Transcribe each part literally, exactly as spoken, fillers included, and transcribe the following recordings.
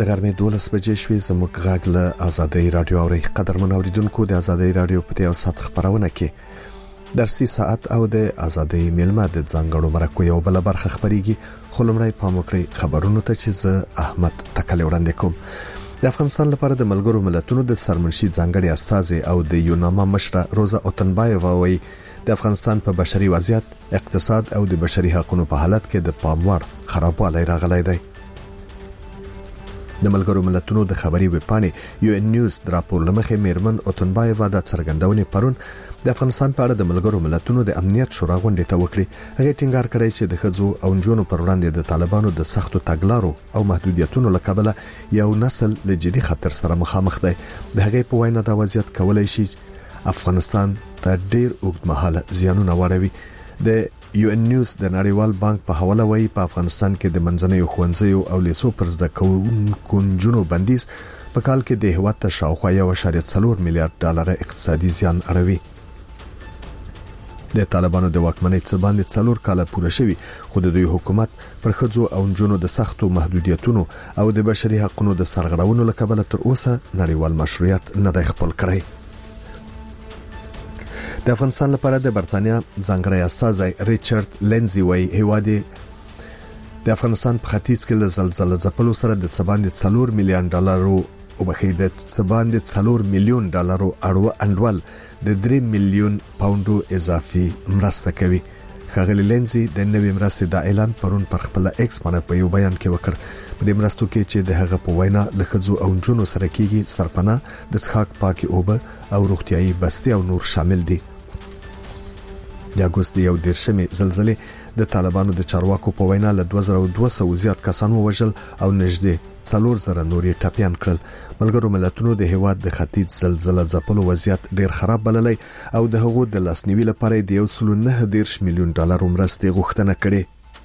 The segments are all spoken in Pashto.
غرمې دولس بجې شوې. زموږ غږ له آزادۍ رادیو اوري. قدرمن اوریدونکو، د آزادۍ رادیو په تیو سات خبرونه کې درسي ساعت او د آزادۍ میلمه د ځانګړو مرکو یو بل برخه خبريږي. خلمړی پام وکړئ خبرونو ته چې زه احمد تکل وړاندې کوم. د افغانستان لپاره د ملګرو ملتونو د سرمنشي ځانګړي استازي او د یوناما مشره روزا اوتنبایووا وایي د افغانستان په بشري وضعیت، اقتصاد او د بشري حقوقو په حالت کې د پاموړ خرابوالی راغلی دی. د ملګرو ملتونو د خبري وپاڼې یو ان نیوز د راپور لمخې میرمن اوتنبایووا د څرګندونې پرون د افغانستان په اړه د ملګرو ملتونو د امنیت شورا غونډه ته وکړي. هغه ټینګار کړی چې د خځو او نجونو پر وړاندې د طالبانو د سختو تګلارو او محدودیتونو له کبله یو نسل له جدي خطر سره مخامخ دی. د هغې په وینا دا وضعیت کولای شي افغانستان ته ډیر اوږدمهاله زیانونه واړوي. د یو ان نیوز د نړیوال بانک په حواله وایي په افغانستان کې د منځنیو ښوونځیو او لیسو پر زده کوونکو نجونو بندیز په کال کې د هیواد ته شاوخوا یو اشاریه څلور میلیارډ ډالر اقتصادي زیان اړوي. د طالبانو د واکمنۍ څخه باندې څلور کاله پوره شوي، خو د دوی حکومت پر خځو او نجونو د سختو محدودیتونو او د بشري حقوقو د سرغړونو له کبله تر اوسه نړیوال مشروعیت نه دی خپل کړی. د افغانستان لپاره د برتانیا ځانګړی استازی ریچارډ لینزي وایي هیواد د افغانستان په ختیځ کې له زلزلې ځپلو سره د څباندې څلور میلیون ډالرو او بخیده څباندې څلور میلیون ډالرو اړو انډول د درې میلیون پاونډو اضافي مرسته کوي. ښاغلي لینزي د نوې مرستې د اعلان پرون پر خپل ایکس باندې په یو بیان کې وکړ. په دې مرستو کې چې د هغه په وینا له خځو او نجونو سره کېږي سرپناه، د څښاک پاکي اوبه او روغتيایي بستي او نور شامل دي. د اګوست یو دیرشمې زلزلې د طالبانو د چارواکو په وینا له دوه زره دوه سوه زیات کسان ووژل او نږدې څلور زره نورې ټپيان کړل. ملګرو ملتونو د هیواد د ختیځ زلزلې ځپلو وضعیت ډیر خراب بللی او د هغو د لاسنیوي لپاره د یو سل نه دیرش میلیون ډالر مرستې غوښتنه کړې.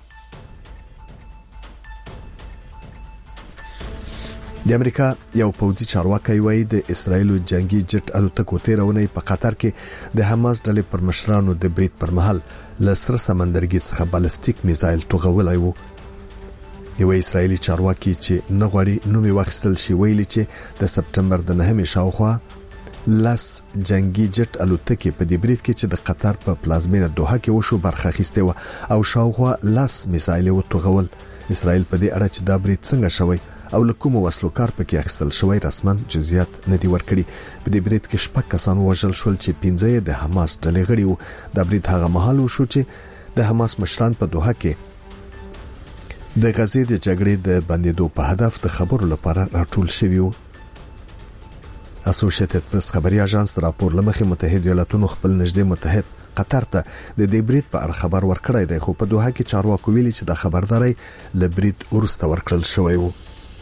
د امریکا یو پوځي چارواکي وایي د اسرایل جنگي جټ الوتکو تیرونه په قطر کې د حماس ډلې پر مشرانو د برید پر مهال له سره سمندرګي څخه بالستیک میزایل توغولای وو. یو اسرایلی چارواکي چې نغوري نومي واخیستل شي ویلي چې د سپټمبر د نهمې شاوخوا لاس جنگي جټ الوتکې په دې برید کې چې د قطر په پلازمینه دوحه کې وشو برخه اخیسته و او شاوخوا لاس میزایل وتوغول. اسرایل په دې اړه چې دا برید څنګه شوی او لکوم وسلو کار پکې اخیستل شوی رسمن جزئیات نه دی ورکړي. په دې برید کې شپږ کسان وژل شول چې پنځه د حماس ډلې غړي وو. دا برید هغه مهال وشو چې د حماس مشران په دوحه کې د غزې د جګړې د بندیدو په هدف د خبرو لپاره راټول شوی وو. اسوسییټډ پریس خبري اژانس راپور لمخې متحده ایالاتونو خپل نږدې متحد قطر ته د دې برید په اړه خبر ورکړی دی، خو په دوحه کې چارواکو ویلي چې د خبرداري ل برید ورسته ورکړل شوی وو.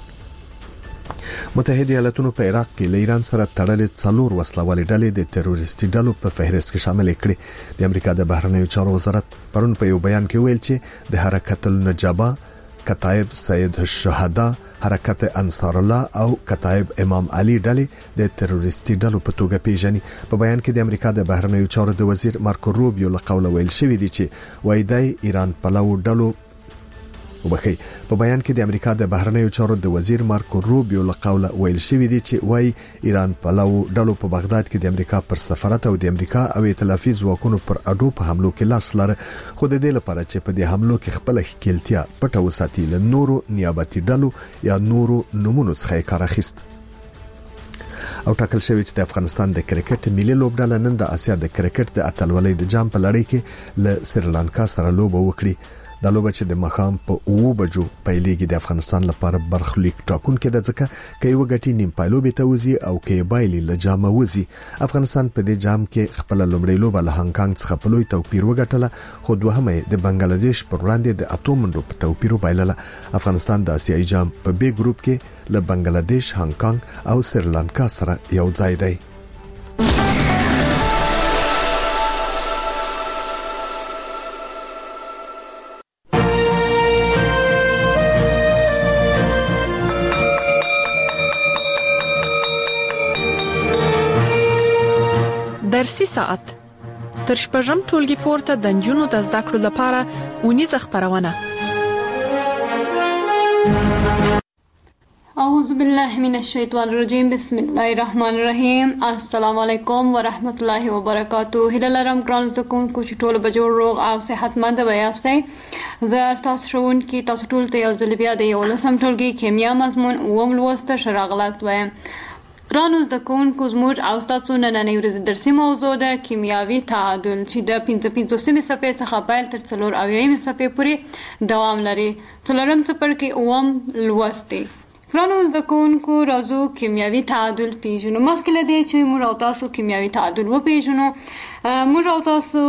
متحده ایالاتونو په عراق کې له ایران سره تړلې څلور وسلوالې ډلې د تروریستي ډلو په فهرست کې شامل کړي. د امریکا د بهرنیو چارو وزارت پرون په یو بیان کې ویل چې د حرکت النجابه، کتایب سید الشهدا، حرکت انصار الله او کتایب امام علي ډلې د تروریستي ډلو په توګه پیژني. په بیان کې د امریکا د بهرنیو چارو د وزیر مارکو روبیو له قوله ویل شوی دی چې وایي د ایران پلو ډلو وبخي په بیان کې د امریکا د بهرنیو چارو د وزیر مارکو روبیو له قوله ویل شوی دی چې وایي ایران پلو ډلو په بغداد کې د امریکا پر سفارت او د امریکا او ائتلافي ځواکونو پر اډو په حملو کې لاس لري، خو د دې لپاره چې په دې حملو کې خپل ښکیلتیا پټه وساتي له نورو نیابتي ډلو یا نورو نمونو څخه کار اخیست. او ټاکل شوی چې د افغانستان د کرکټ ملي لوبډله نن د اسیا د کرکټ د اتلولۍ د جام په لړۍ کې له سریلانکا سره لوبه وکړي. د لوبه چې د مخام په اوو بجو پیلېږي د افغانستان لپاره برخلیک ټاکون کې د ځکه کې وګټي نیم پایلوبې ته وزي او کې بایلي له جام وزي. افغانستان په دې جام کې خپل لومړی لوبه له هانګ کانګ څخه په لوی توپیر وګټله، خو دوهمه د بنگلاديش پر وړاندې د اتو منډو په توپیر وبایلله. افغانستان د اسیایي جام په بي ګروپ کې له بنگلاديش، هانګ کانګ او سریلانکا سره یو ځای دی. درسي ساعت تر شپږم ټولګي پورته د نجونو د زده کړو لپاره ونیزه خبرونه. اعوذ بالله من الشیطان الرجیم بسم الله الرحمن الرحیم. السلام علیکم ورحمت الله وبرکاتہ. هله لرم ګران زده کوونکو چې ټول به جوړ روغ او صحتمند به یاستئ. زه ستاسو ښوونکې تاسو ټول ته یو ځل بیا د یولسم ټولګي کیمیا مضمون اووم لوست ښه راغلاست وایم. ګرانو زده کوونکو زموږ او ستاسو نننۍ ورځې درسي موضوع ده کیمیاوي تعادل چې د پنځه پنځوسمې صفحې څخه پیل تر څلور اویایمې صفحې پورې دوام لري. څلورم څپرکی اووم لوست دی. ګرانو زده کوونکو راځو کیمیاوي تعادل پیژنو. مخکې له دې چې موږ او تاسو کیمیاوي تعادل وپیژنو موږ او تاسو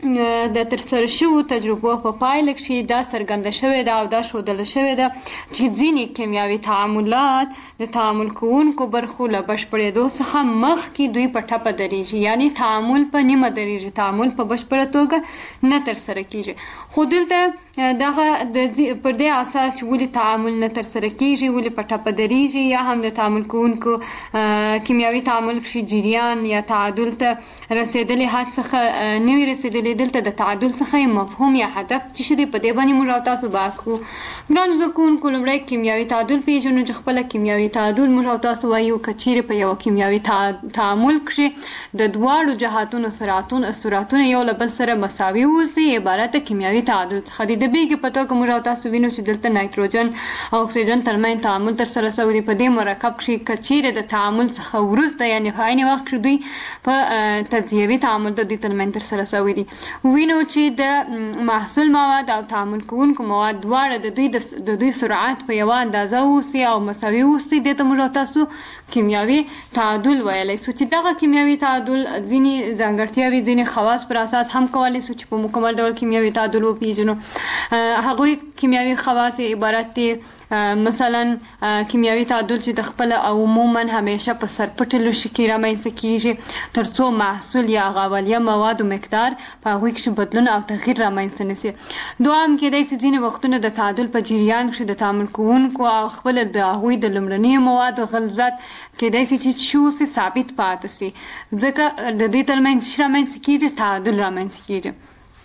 د ترسره شوو تجربو په پایله کې دا څرګنده شوې ده او دا ښودله شوې ده چې ځینې کیمیاوي تعاملات د تعامل کوونکو برخو له بشپړېدو څخه مخکې دوی په ټپه درېږي، یعنی تعامل په نیمه درېږي، تعامل په بشپړه توګه نه ترسره کیږي. خو دلته دغه د پر دې اساس ولې تعامل نه ترسره کیږي، ولې په ټپه درېږي، یا هم د تعامل کوونکو کیمیاوي تعامل کې جریان یا تعادل ته رسېدلې حد څخه نه وي رسېدلې. دلته د تعادل څخه مفهوم یا هدف څه شی دی په دې باندې موږ او تاسو بحث کوو. ګرانو زده کوونکو لومړی کیمیاوي تعادل پیژنو چې خپله کیمیاوي تعادل موږ او تاسو وایو که چیرې په یوه کیمیاوي تعامل کښې د دواړو جهاتونو سرعتونه سرعتونه یو له بل سره مساوي اوسي عبارت د کیمیاوي تعادل څخه دی. د بیلګې په توګه موږ او تاسو وینو چې دلته نایتروجن او اکسیجن ترمنځ تعامل ترسره شوی دی. په دې مرکب کښې که چیرې د تعامل څخه وروسته یعنې په عین وخت کښې دوی په تجزیوي تعامل د دوی ترمنځ ترسره شوی دی. وینو چې د محصول مواد او تعامل کوونکو مواد دواړه د دوی د دوی سرعت په یوه اندازه اوسي او مساوي اوسي. دې ته موږ تاسو کیمیاوي تعادل ویلی سو چې دغه کیمیاوي تعادل ځینې ځانګړتیاوې ځینې خواص پر اساس هم کولی سو چې په مکمل ډول کیمیاوي تعادل وپیژنو. هغوی کیمیاوي خواص عبارت دي مثلا کیمیاوي تعادل چې د خپل او عموما همیشه په سرپټې لوښي کې رامنځته کیږي تر څو محصول یا هغه اولیه موادو مقدار په هغوی کښې بدلون او تغییر رامنځته نه سي. دوهم کیدای سي ځینې وختونه د تعادل په جریان کښې د تعامل کوونکو او خپل د هغوی د لومړنیو موادو غلظت کیدای سي چې څه اوسي ثابت پاتې سي، ځکه د دوی ترمنځ څه رامنځته کیږي تعادل رامنځته کیږي.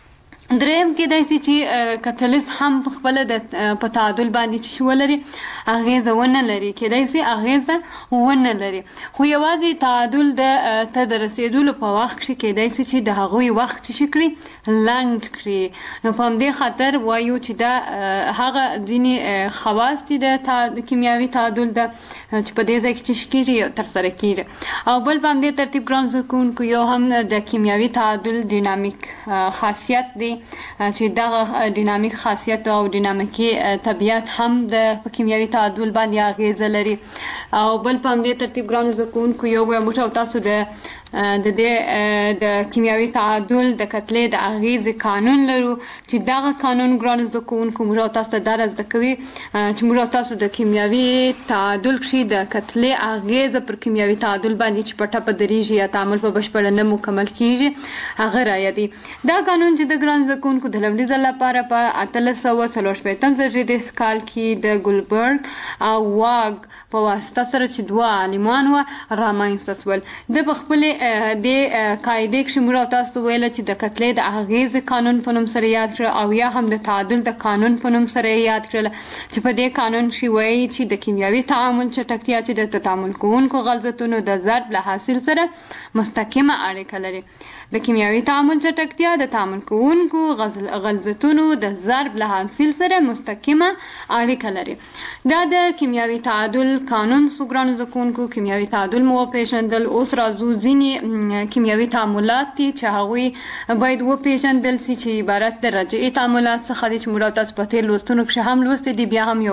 دریم کیدای سي چې کتلیست هم په خپله د په تعادل باندې چې ولري اغیزه ونه لري، کیدای سي اغیزه ونه لري، خو یوازې تعادل د ته د رسېدلو په وخت کښې کیدای سي چې د هغوی وخت چې کړي لنډ کړي. نو په همدې خاطر وایو چې دا هغه ځینې خواص دي د کیمیاوي تعادل ده چې په دې ځای کې چې کېږي ترسره کېږي. او بل په همدې ترتیب ګران زده کوونکو یو هم د کیمیاوي تعادل ډینامیک خاصیت دی چې دغه ډینامیک خاصیت او ډینامیکي طبیعت هم د کیمیاوي تعادل باندې اغیزه لري. او بل په همدې ترتیب ګرانو زده کوونکو یو وایم موږ او تاسو د د دې د کیمیاوي تعادل د کتلې د اغیزې قانون لرو چې دغه قانون ګرانو زده کوونکو موږ او تاسو ته دا را زده کوي چې موږ او تاسو د کیمیاوي تعادل کښې د کتلې اغیزه پر کیمیاوي تعادل باندې چې په ټپه درېږي یا تعامل په بشپړه نه مکمل کېږي هغه رایادي. دا قانون چې د ګرانو زده کوونکو د لومړي ځل لپاره په اتلس سوه څلور شپېتم زېږدیز کال کې د ګولبرګ او واګ په واسطه سره چې دوه عالمان وه رامنځته شول. د په خپلې د قاعدې کښې موږ او تاسو ته ویله چې د کتلې د اغیزې قانون په نوم سره یاد کړه او یا هم د تعادل د قانون په نوم سره یاد کړله چې په دې قانون کښې وایي چې د کیمیاوي تعامل چټکتیا چې د تعامل کوونکو غلظتونو د ضرب له حاصل سره مستقیمه اړیکه لري. د کیمیاوي تعامل چټکتیا د تعامل کوونکو غلظتونو د ضرب له حاصل سره مستقیمه اړیکه لري. دا د کیمیاوي تعادل قانون سو ګرانو زده کوونکو. کیمیاوي تعادل مو وپېژندل. اوس راځو ځینې کیمیاوي تعاملات دي چې هغوی باید وپېژندل سي چې عبارت د رجعي تعاملات څخه دي چې موږ تاسو په تېر لوستونو کښې هم لوستي دي. بیا هم یو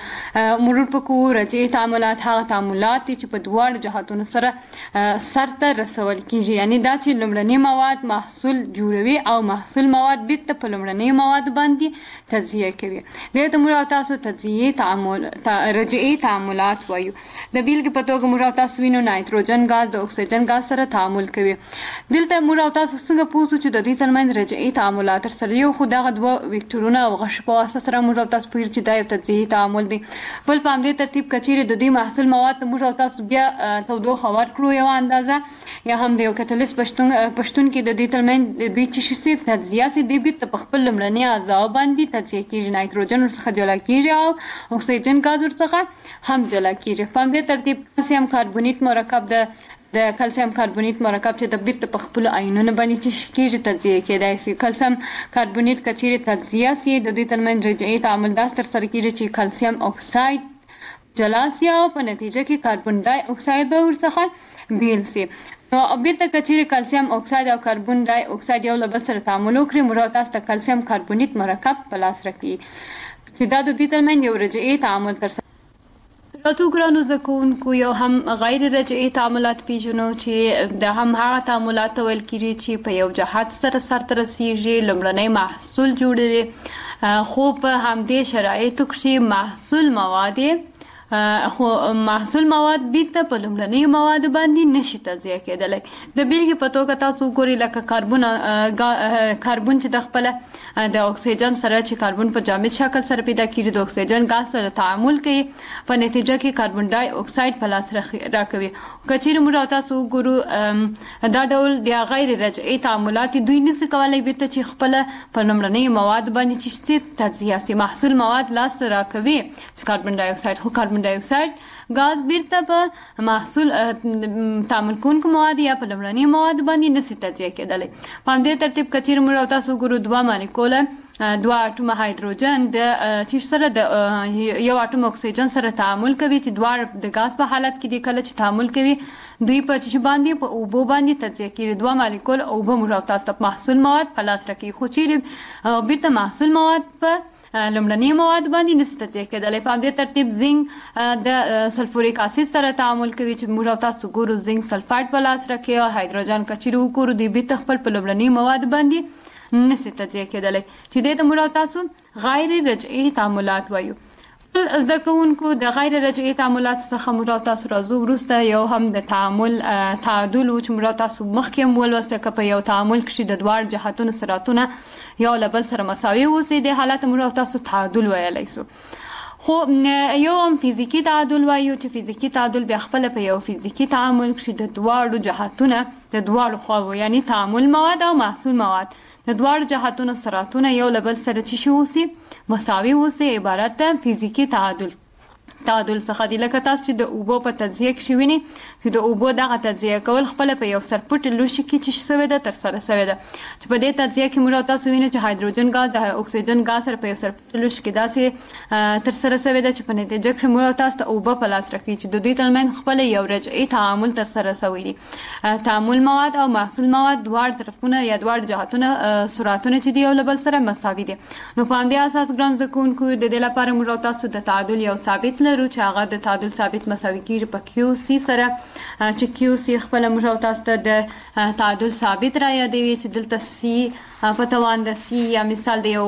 مرور په کوو. رجعي تعاملات هغه تعاملات دي چې په دواړو جهاتونو سره سرته رسول کېږي، یعنې دا چې لومړني مواد محصول جوړوي او محصول مواد بیرته په لومړنیو موادو باندې تجزیه کوي. دې ته موږ تاسو تجزیې تعامل رجعي تعاملات وایو. د بیلګې په توګه موږ تاسو وینو نایتروجن غاز د اکسیجن غاز سره تعامل کوي. دلته موږ تاسو څنګه پوه شو چې د دې ترمنځ رجعي تعاملات ترسره یو خو دغه دوه وکتورونه او غشو په واسطه سره موږ تاسو پوهیږو چې دا یو تجزیې تعامل دی. بل په همدې ترتیب که چیرې د دې محصول مواد ته موږ تاسو بیا تودوخه ورکړو یوه اندازه یا هم د یو کتلیست په لوشتونکو د دې ترمنځ د دوی چې شي تجزیه سي د بیت په خپل لمړني اعضاء باندې تجزیه کیږي، نایتروجن ورڅخه جلا کیږي او اکسیجن غاز ورڅخه هم جلا کیږي. په همدې ترتیب کلسیم کاربونیت مرکب د د کلسیم کاربونیت مرکب چې د بیت په خپل آیونونو باندې چې کیږي تجزیه کیدای شي. کلسیم کاربونیت کچيري تجزیه سي د دې ترمنځ رجعي تعامل داس تر سره کیږي چې کلسیم اکساید جلا سي او په نتیجه کې کاربن ډای اکساید به ورڅخه بیل سي. نو بیرته کچيري کلسیم اکساید او کاربن ډای اکساید یو له بل سره تعامل وکړي مراد تاسو ته کلسیم کاربونیت مرکب په لاس راکړي چې دا د دې ترمنځ یو رجعي تعامل تر راتو ګرانو زکونکو یو هم غیر رجعي تعاملات پیژنو چې د هم هغه تعاملات ویل کیږي چې په یو جهات سره سره رسیږي لمړنی محصول جوړوي خو په همدې شرایطو کې محصول مواد خو محصول مواد بیرته په لمړنۍ مواد باندې نشي تجزیه کېدلی. د بیلګې په توګه تاسو ګورئ لکه کاربن کاربن چې د خپل د اکسیجن سره چې کاربن په جامد شکل سره پیدا کیږي د اکسیجن غاز سره تعامل کوي په نتیجه کې کاربن ډای اکساید په لاس راکوي. کچېرې موږ تاسو ګورو دا ډول د غیر رجعي تعاملات دوی نشي کولای بیرته چې خپل په لمړنۍ مواد باندې چې تجزیه سي محصول مواد لاس راکوي چې کاربن ډای اکساید خو کاربن ډای اکساید غاز بیرته په محصول تعامل کوونکو مواد یا په لمړني مواد باندې نشي تجزیه کېدلی. په همدې ترتیب کچېرې موږ تاسو ګورو دوه مالیکوله دوه اټومه هایدروجن د چې سره د یو اټوم اکسیجن سره تعامل کوي چې دوه د غاز په حالت کې دي کله چې تعامل کوي دوی په چې باندې په اوبو باندې تجزیه کیږي. دوه مالیکول اوبو موږ تاسو ته محصول مواد په لاس راکړي خو چې بیرته محصول مواد په لمړني مواد باندې نشي تجزیه کېدلی. په همدې ترتیب زنګ د سلفوریک اسید سره تعامل کوي چې موږ تاسو ګورو زنګ سلفایډ په لاس راکړي او هایدروجن کچېرې وګورو دوی بیرته خپل په لمړني مواد باندې نشي تجزیه کېدلی چې دې ته موږ تاسو غیر رجعي تعاملات وایو. زده کوونکو د غیر رجعي تعاملات څخه موږ تاسو راځو وروسته یو هم د تعامل تعادل چې موږ تاسو مخکې ولوسته که په یو تعامل کې د دوه جهاتونو سرعتونه یو له بل سره مساوي اوسي د حالت موږ تاسو تعادل ویلی سو. خو یو هم فزیکی تعادل وایو چې فزیکی تعادل بیا خپل په یو فزیکی تعامل کې د دوه جهاتونه د دوه خواو یعنی تعامل مواد او محصول مواد د دوه جهاتونو سرعتونه یو له بل سره چې شي اوسي مساوي اوسي عبارت ده فزیکی تعادل. تعادل څخه دی لکه تاسو چې د اوبو په تجزیه کې شویني چې د اوبو دغه تجزیه کول خپل په یو سرپټ لوښي کې چې شوی ده تر سره شوی ده چې په دې تجزیه کې موږ تاسو وینئ چې هایدروجن غاز د اکسیجن غاز سره په یو سرپټ لوښي کې داسې تر سره شوی ده چې په نتیجه کې موږ تاسو ته اوبه په لاس راکړي چې د دوی ترمنځ خپل یو رجعي تعامل تر سره شوی دی. تعامل مواد او محصول مواد دواړه طرفونه یا دواړه جهاتونه سرعتونه چې دی یو له بل سره مساوي دي. نو په همدې اساس ګران زده کوونکو د دې لپاره موږ تاسو د تعادل یو ثابت لرو چې هغه د تعادل ثابت مساوي کیږي په کیو سی سره چې کیو سی خپل موږ تاسو ته د تعادل ثابت را یادوي چې دلته سی په توان د سی یا مثال د یو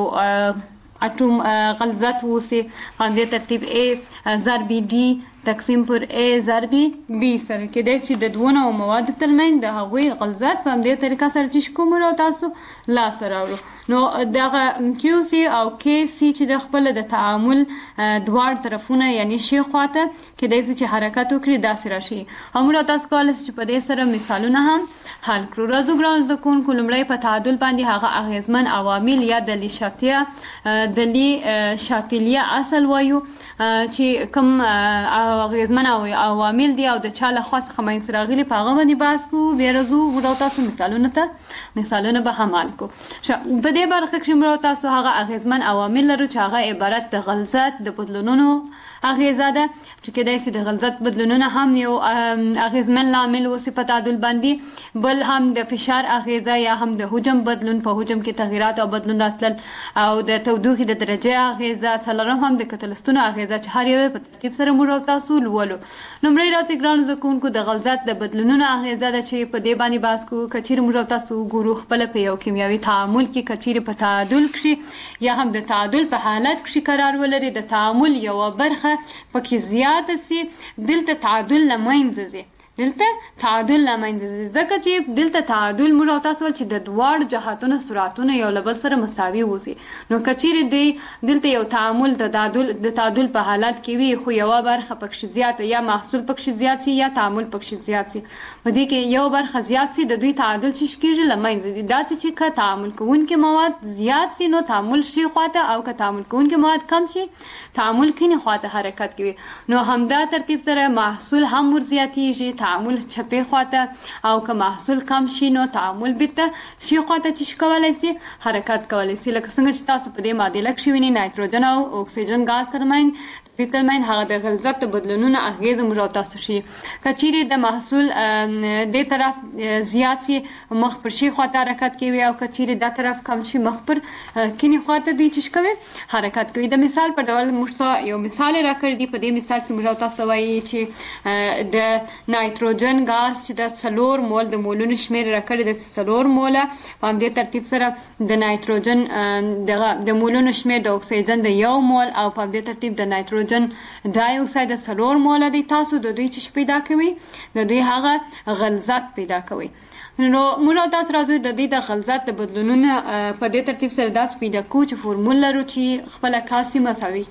اټوم غلظت وسی په دې ترتیب A ضرب D تقسیم پر A ضرب B سره کېدای شي د دوه مواد ترمنځ د هغوی غلظت په همدې طریقه سره چې کوم را تاسو لاس راوړو. نو دغه کیو سی او کې سی چې د خپل د تعامل دواړه طرفونه یعنی شی خواته کېدای شي چې حرکت وکړي داسې راشي. همرا تاسو کولای شئ چې په دې سره مثالونه هم حل کړو. راځو ګران زده کوونکو لومړی په تعادل باندې هغه اغیزمن عوامل یا د لیشاتیا د لی شاتلیه اصل وایو چې کوم اغیزمن عوامل دي او د چا له خوا څخه منځ راغلي په هغه باندې بحث کوو. بیا راځو موږ تاسو مثالونه ته مثالونه به هم حل کوو. په دې برخه کې موږ تاسو هغه اغیزمن عوامل لرو چې هغه عبارت د غلظت د بدلونونو اغیزه ده چې کېدای شي د غلظت بدلونونه هم یو اغیزمن لامل اوسي په تعادل باندې، بل هم د فشار اغیزه یا هم د حجم بدلون په حجم کې تغیرات او بدلون راتلل او د تودوخې د درجه اغیزه، څلورم هم د کتلستونو اغیزه چې هر یو په ترتیب سره موږ تاسو لولو. لومړی راځي ګرانو زده کوونکو د غلظت د بدلونونو اغیزه ده چې په دې باندې بحث کوو. کچېرې موږ تاسو ګورو خپل په یو کیمیاوي تعامل کې کچېرې په تعادل کې یا هم د تعادل په حالت کې قرار ولري، د تعامل یو برخه پکې زیاته سي، دلته تعادل لمنځه ځي. دلته تعادل لمنځه ځکه چې دلته تعادل موږ او تاسو چې د دوړ جهاتونو سرعتونه یو لبل سره مساوي وسی نو کچیر دی دلته یو تعامل د تعادل د تعادل په حالت کې وي خو یو برخه پکښ زیات یا محصول پکښ زیات سي یا تعامل پکښ زیات سي په دې کې یو برخه زیات سي د دوی تعادل چې کېږي لمنځه داسې چې که تعامل کوونکي مواد زیات سي نو تعامل شي خواته او که تعامل کوونکي مواد کم شي تعامل کینی خواته حرکت کوي نو همدا ترتیب سره محصول هم ور زیاتیږي تعامل چپې خواته او که محصول کم شي نو تعامل بیرته شي خواته چې کولای شي حرکت کولای شي لکه څنګه چې تاسو په دې معادله کې وینئ نایتروجن او اکسیجن غاز ترمن ترمن هغه د غلظت بدلونونه اغیز موږ تاسو شي کچيري د محصول د طرف زیات شي مخ پر شي خواته حرکت کوي او کچيري د طرف کم شي مخ پر کینی خواته دی چې کوي حرکت کوي د مثال په ډول موږ یو مثال راکړی دی په دې مثال کې موږ تاسو وایي چې د نایتروجن غاز چې د څلور مول د مولونو شمیر راکړی د څلور موله په دې ترتیب سره د نایتروجن د مولونو شمیر د اکسیجن د یو مول او په دې ترتیب د نایتروجن ډای اکساید د څلور موله دی تاسو د دوی چې پیدا کوي د دوی هغه غلظت پیدا کوي نو موږ تاسو راځو د دې د غلظت د بدلونونو په دې ترتیب سره داس پیدا کوو چې فورمول لرو چې خپل کاسي مساوي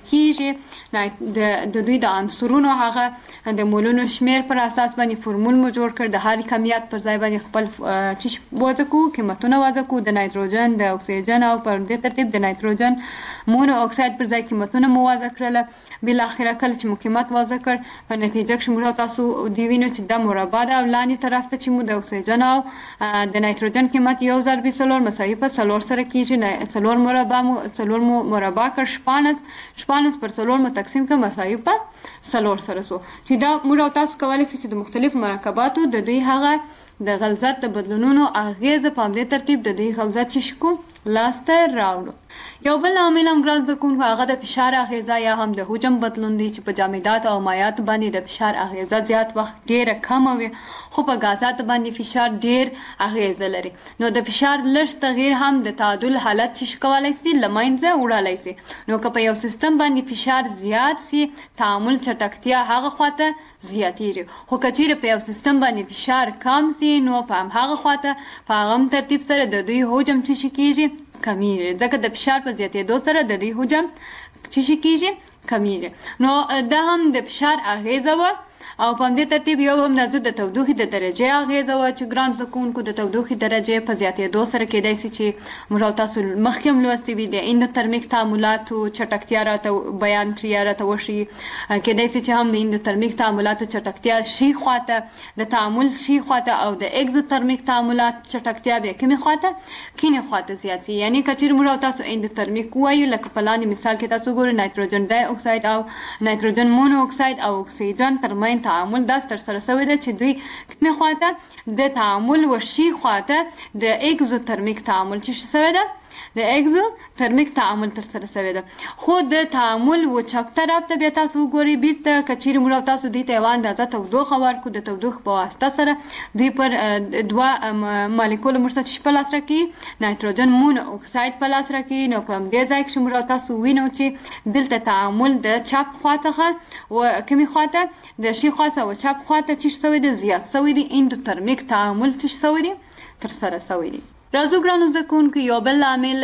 کیږي د دوی د عنصرونو هغه د مولونو شمیر پر اساس باندې فورمول مو جوړ کړ د هر کمیت پر ځای باندې خپل چې وځو کو قیمتونه وځو کو د نایتروجن د اکسیجن او پر دې ترتیب د نایتروجن مونو اکساید پر ځای قیمتونه مو وځو کړل بل اخره کله چې مقیمت وضع کړ په نتیجه کې موږ تاسو دی وینو چې د مربع د لاندې طرف ته چې مو د اکسیجن او د نایتروجن قیمت یو ضرب څلور مساوي په څلور سره کیږي څلور مربع مو څلور مو مربع کړ شپانس شپانس پر څلور مو تقسیم کړ مساوي په څلور سره سو چې دا موږ تاسو کولای شئ چې د مختلف مرکباتو د دوی هغه د غلظت د بدلونونو اغیز په دې ترتیب د دوی غلظت چې شکو لاسته راوړو یو بل عامل هم ګرځ د کوم هغه د فشار اغیزه یا هم د حجم بدلون دي چې په جامدات او مایعات باندې د فشار اغیزه زیات وخت ډیره کم وي خو په غازات باندې فشار ډیر اغیزه لري نو د فشار لږ تغییر هم د تعادل حالت چې کولای شي لمنځه وړلای شي نو که په یو سیستم باندې فشار زیات سي تعامل چټکتیا هغه خواته زیاتیږي خو کچیرې په یو سیستم باندې فشار کم سي نو په هغه خواته په هغه ترتیب سره د دوی حجم چې کیږي کمیږي ځکه د فشار په زیاتېدو سره د دوی حجم چې کیږي کمیږي نو دا هم د فشار اغیزه و او په دې ترتیب یو هم راځو د تودوخې د درجه اغیزه و چې ګران زکونکو د تودوخې درجه په زیاتېدو سره کېدای شي چې موږ تاسو مخکې هم لوستي وي د اندوترمیک تعاملاتو چټکتیا راته بیان کړی راته وشي کېدای شي چې هم د اندوترمیک تعاملاتو چټکتیا شي خواته د تعامل شي خواته او د اگزوترمیک تعاملات چټکتیا به کومه خواته کینه خواته زیات شي یعنی کچیر موږ تاسو اندوترمیک وایو لکه په لاندې مثال کې تاسو ګورئ نایتروجن ډای اکساید او نایتروجن مونو اکساید او اکسیجن ترمن تعامل داس تر سره شوی دی چې دوی کومه خواته د تعامل وشي خواته د اگزوترمیک تعامل چې شوی دی د اگزو ترمیک تعامل تر سره شوی ده خو د تعامل و چپ طرف ته بیا تاسو وګورئ بیرته کچیر موږ تاسو دې ته یوه اندازه تودوخه ورکو د تودوخې په واسطه سره دوی پر دوه مالیکول موږ ته چې په لاس راکړي نایتروجن مونو اکساید په لاس راکړي نو په همدې ځای کې موږ تاسو وینو چې دلته تعامل د چپ خواته و کومې خواته د شي خاصه و چپ خواته چې شوی دی زیات شوی دی اندوترمیک تعامل چې شوی دی تر سره شوی دی راځو ګرانو زکونکو یو بل عامل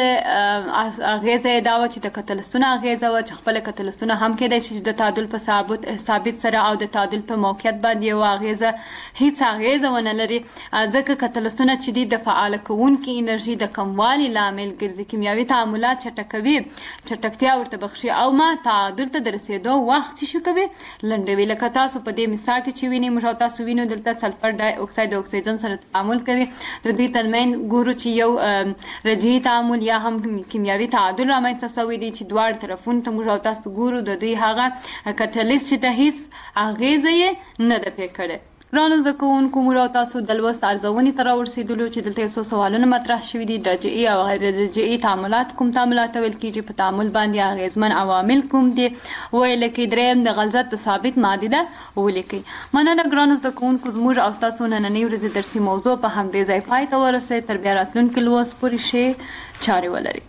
اغیزه دا و چې د کتلستونه اغیزه و چې خپل کتلستونه هم کېدای شي د تعادل په ثابت ثابت سره او د تعادل په موقعیت باندې یو اغیزه هیڅ اغیزه ونه لري ځکه کتلستونه چې د فعال کوونکي انرژي د کموالي لامل ګرځي کیمیاوي تعاملات چټکوي چټکتیا ورته بخشي او ما تعادل ته رسیدو وخت شي کوي لنډوي لکه تاسو په دې مثال کې چې وینئ موږ تاسو وینو دلته سلفر ډای اکساید او اکسیجن سره تعامل کوي د دوی ترمن ګورو چې یو رجعي تعامل یا هم کیمیاوي تعادل رامنځته شوی دی چې دواړه طرفونو ته موږ تاسو ګورو د دوی هغه کتلیست چې د هیڅ اغیزه یې نه ده پرې کړې ګرانو زده کوونکو موږ تاسو د لوست ارزونې ته راورسېدلو چې دلته یو څو سوالونه مطرح شوي دي رجعي او غیر رجعي تعاملات کوم تعاملات ویل کېږي په تعامل باندې اغیزمن عوامل کوم دي ویل کې دریم د غلظت ثابت معادله ولیکئ مننه ګرانو زده کوونکو زموږ او ستاسو نننۍ ورځې درسي موضوع په همدې ځای پای ته ورسېد تر بیا راتلونکي لوست پورې ښې چارې ولرئ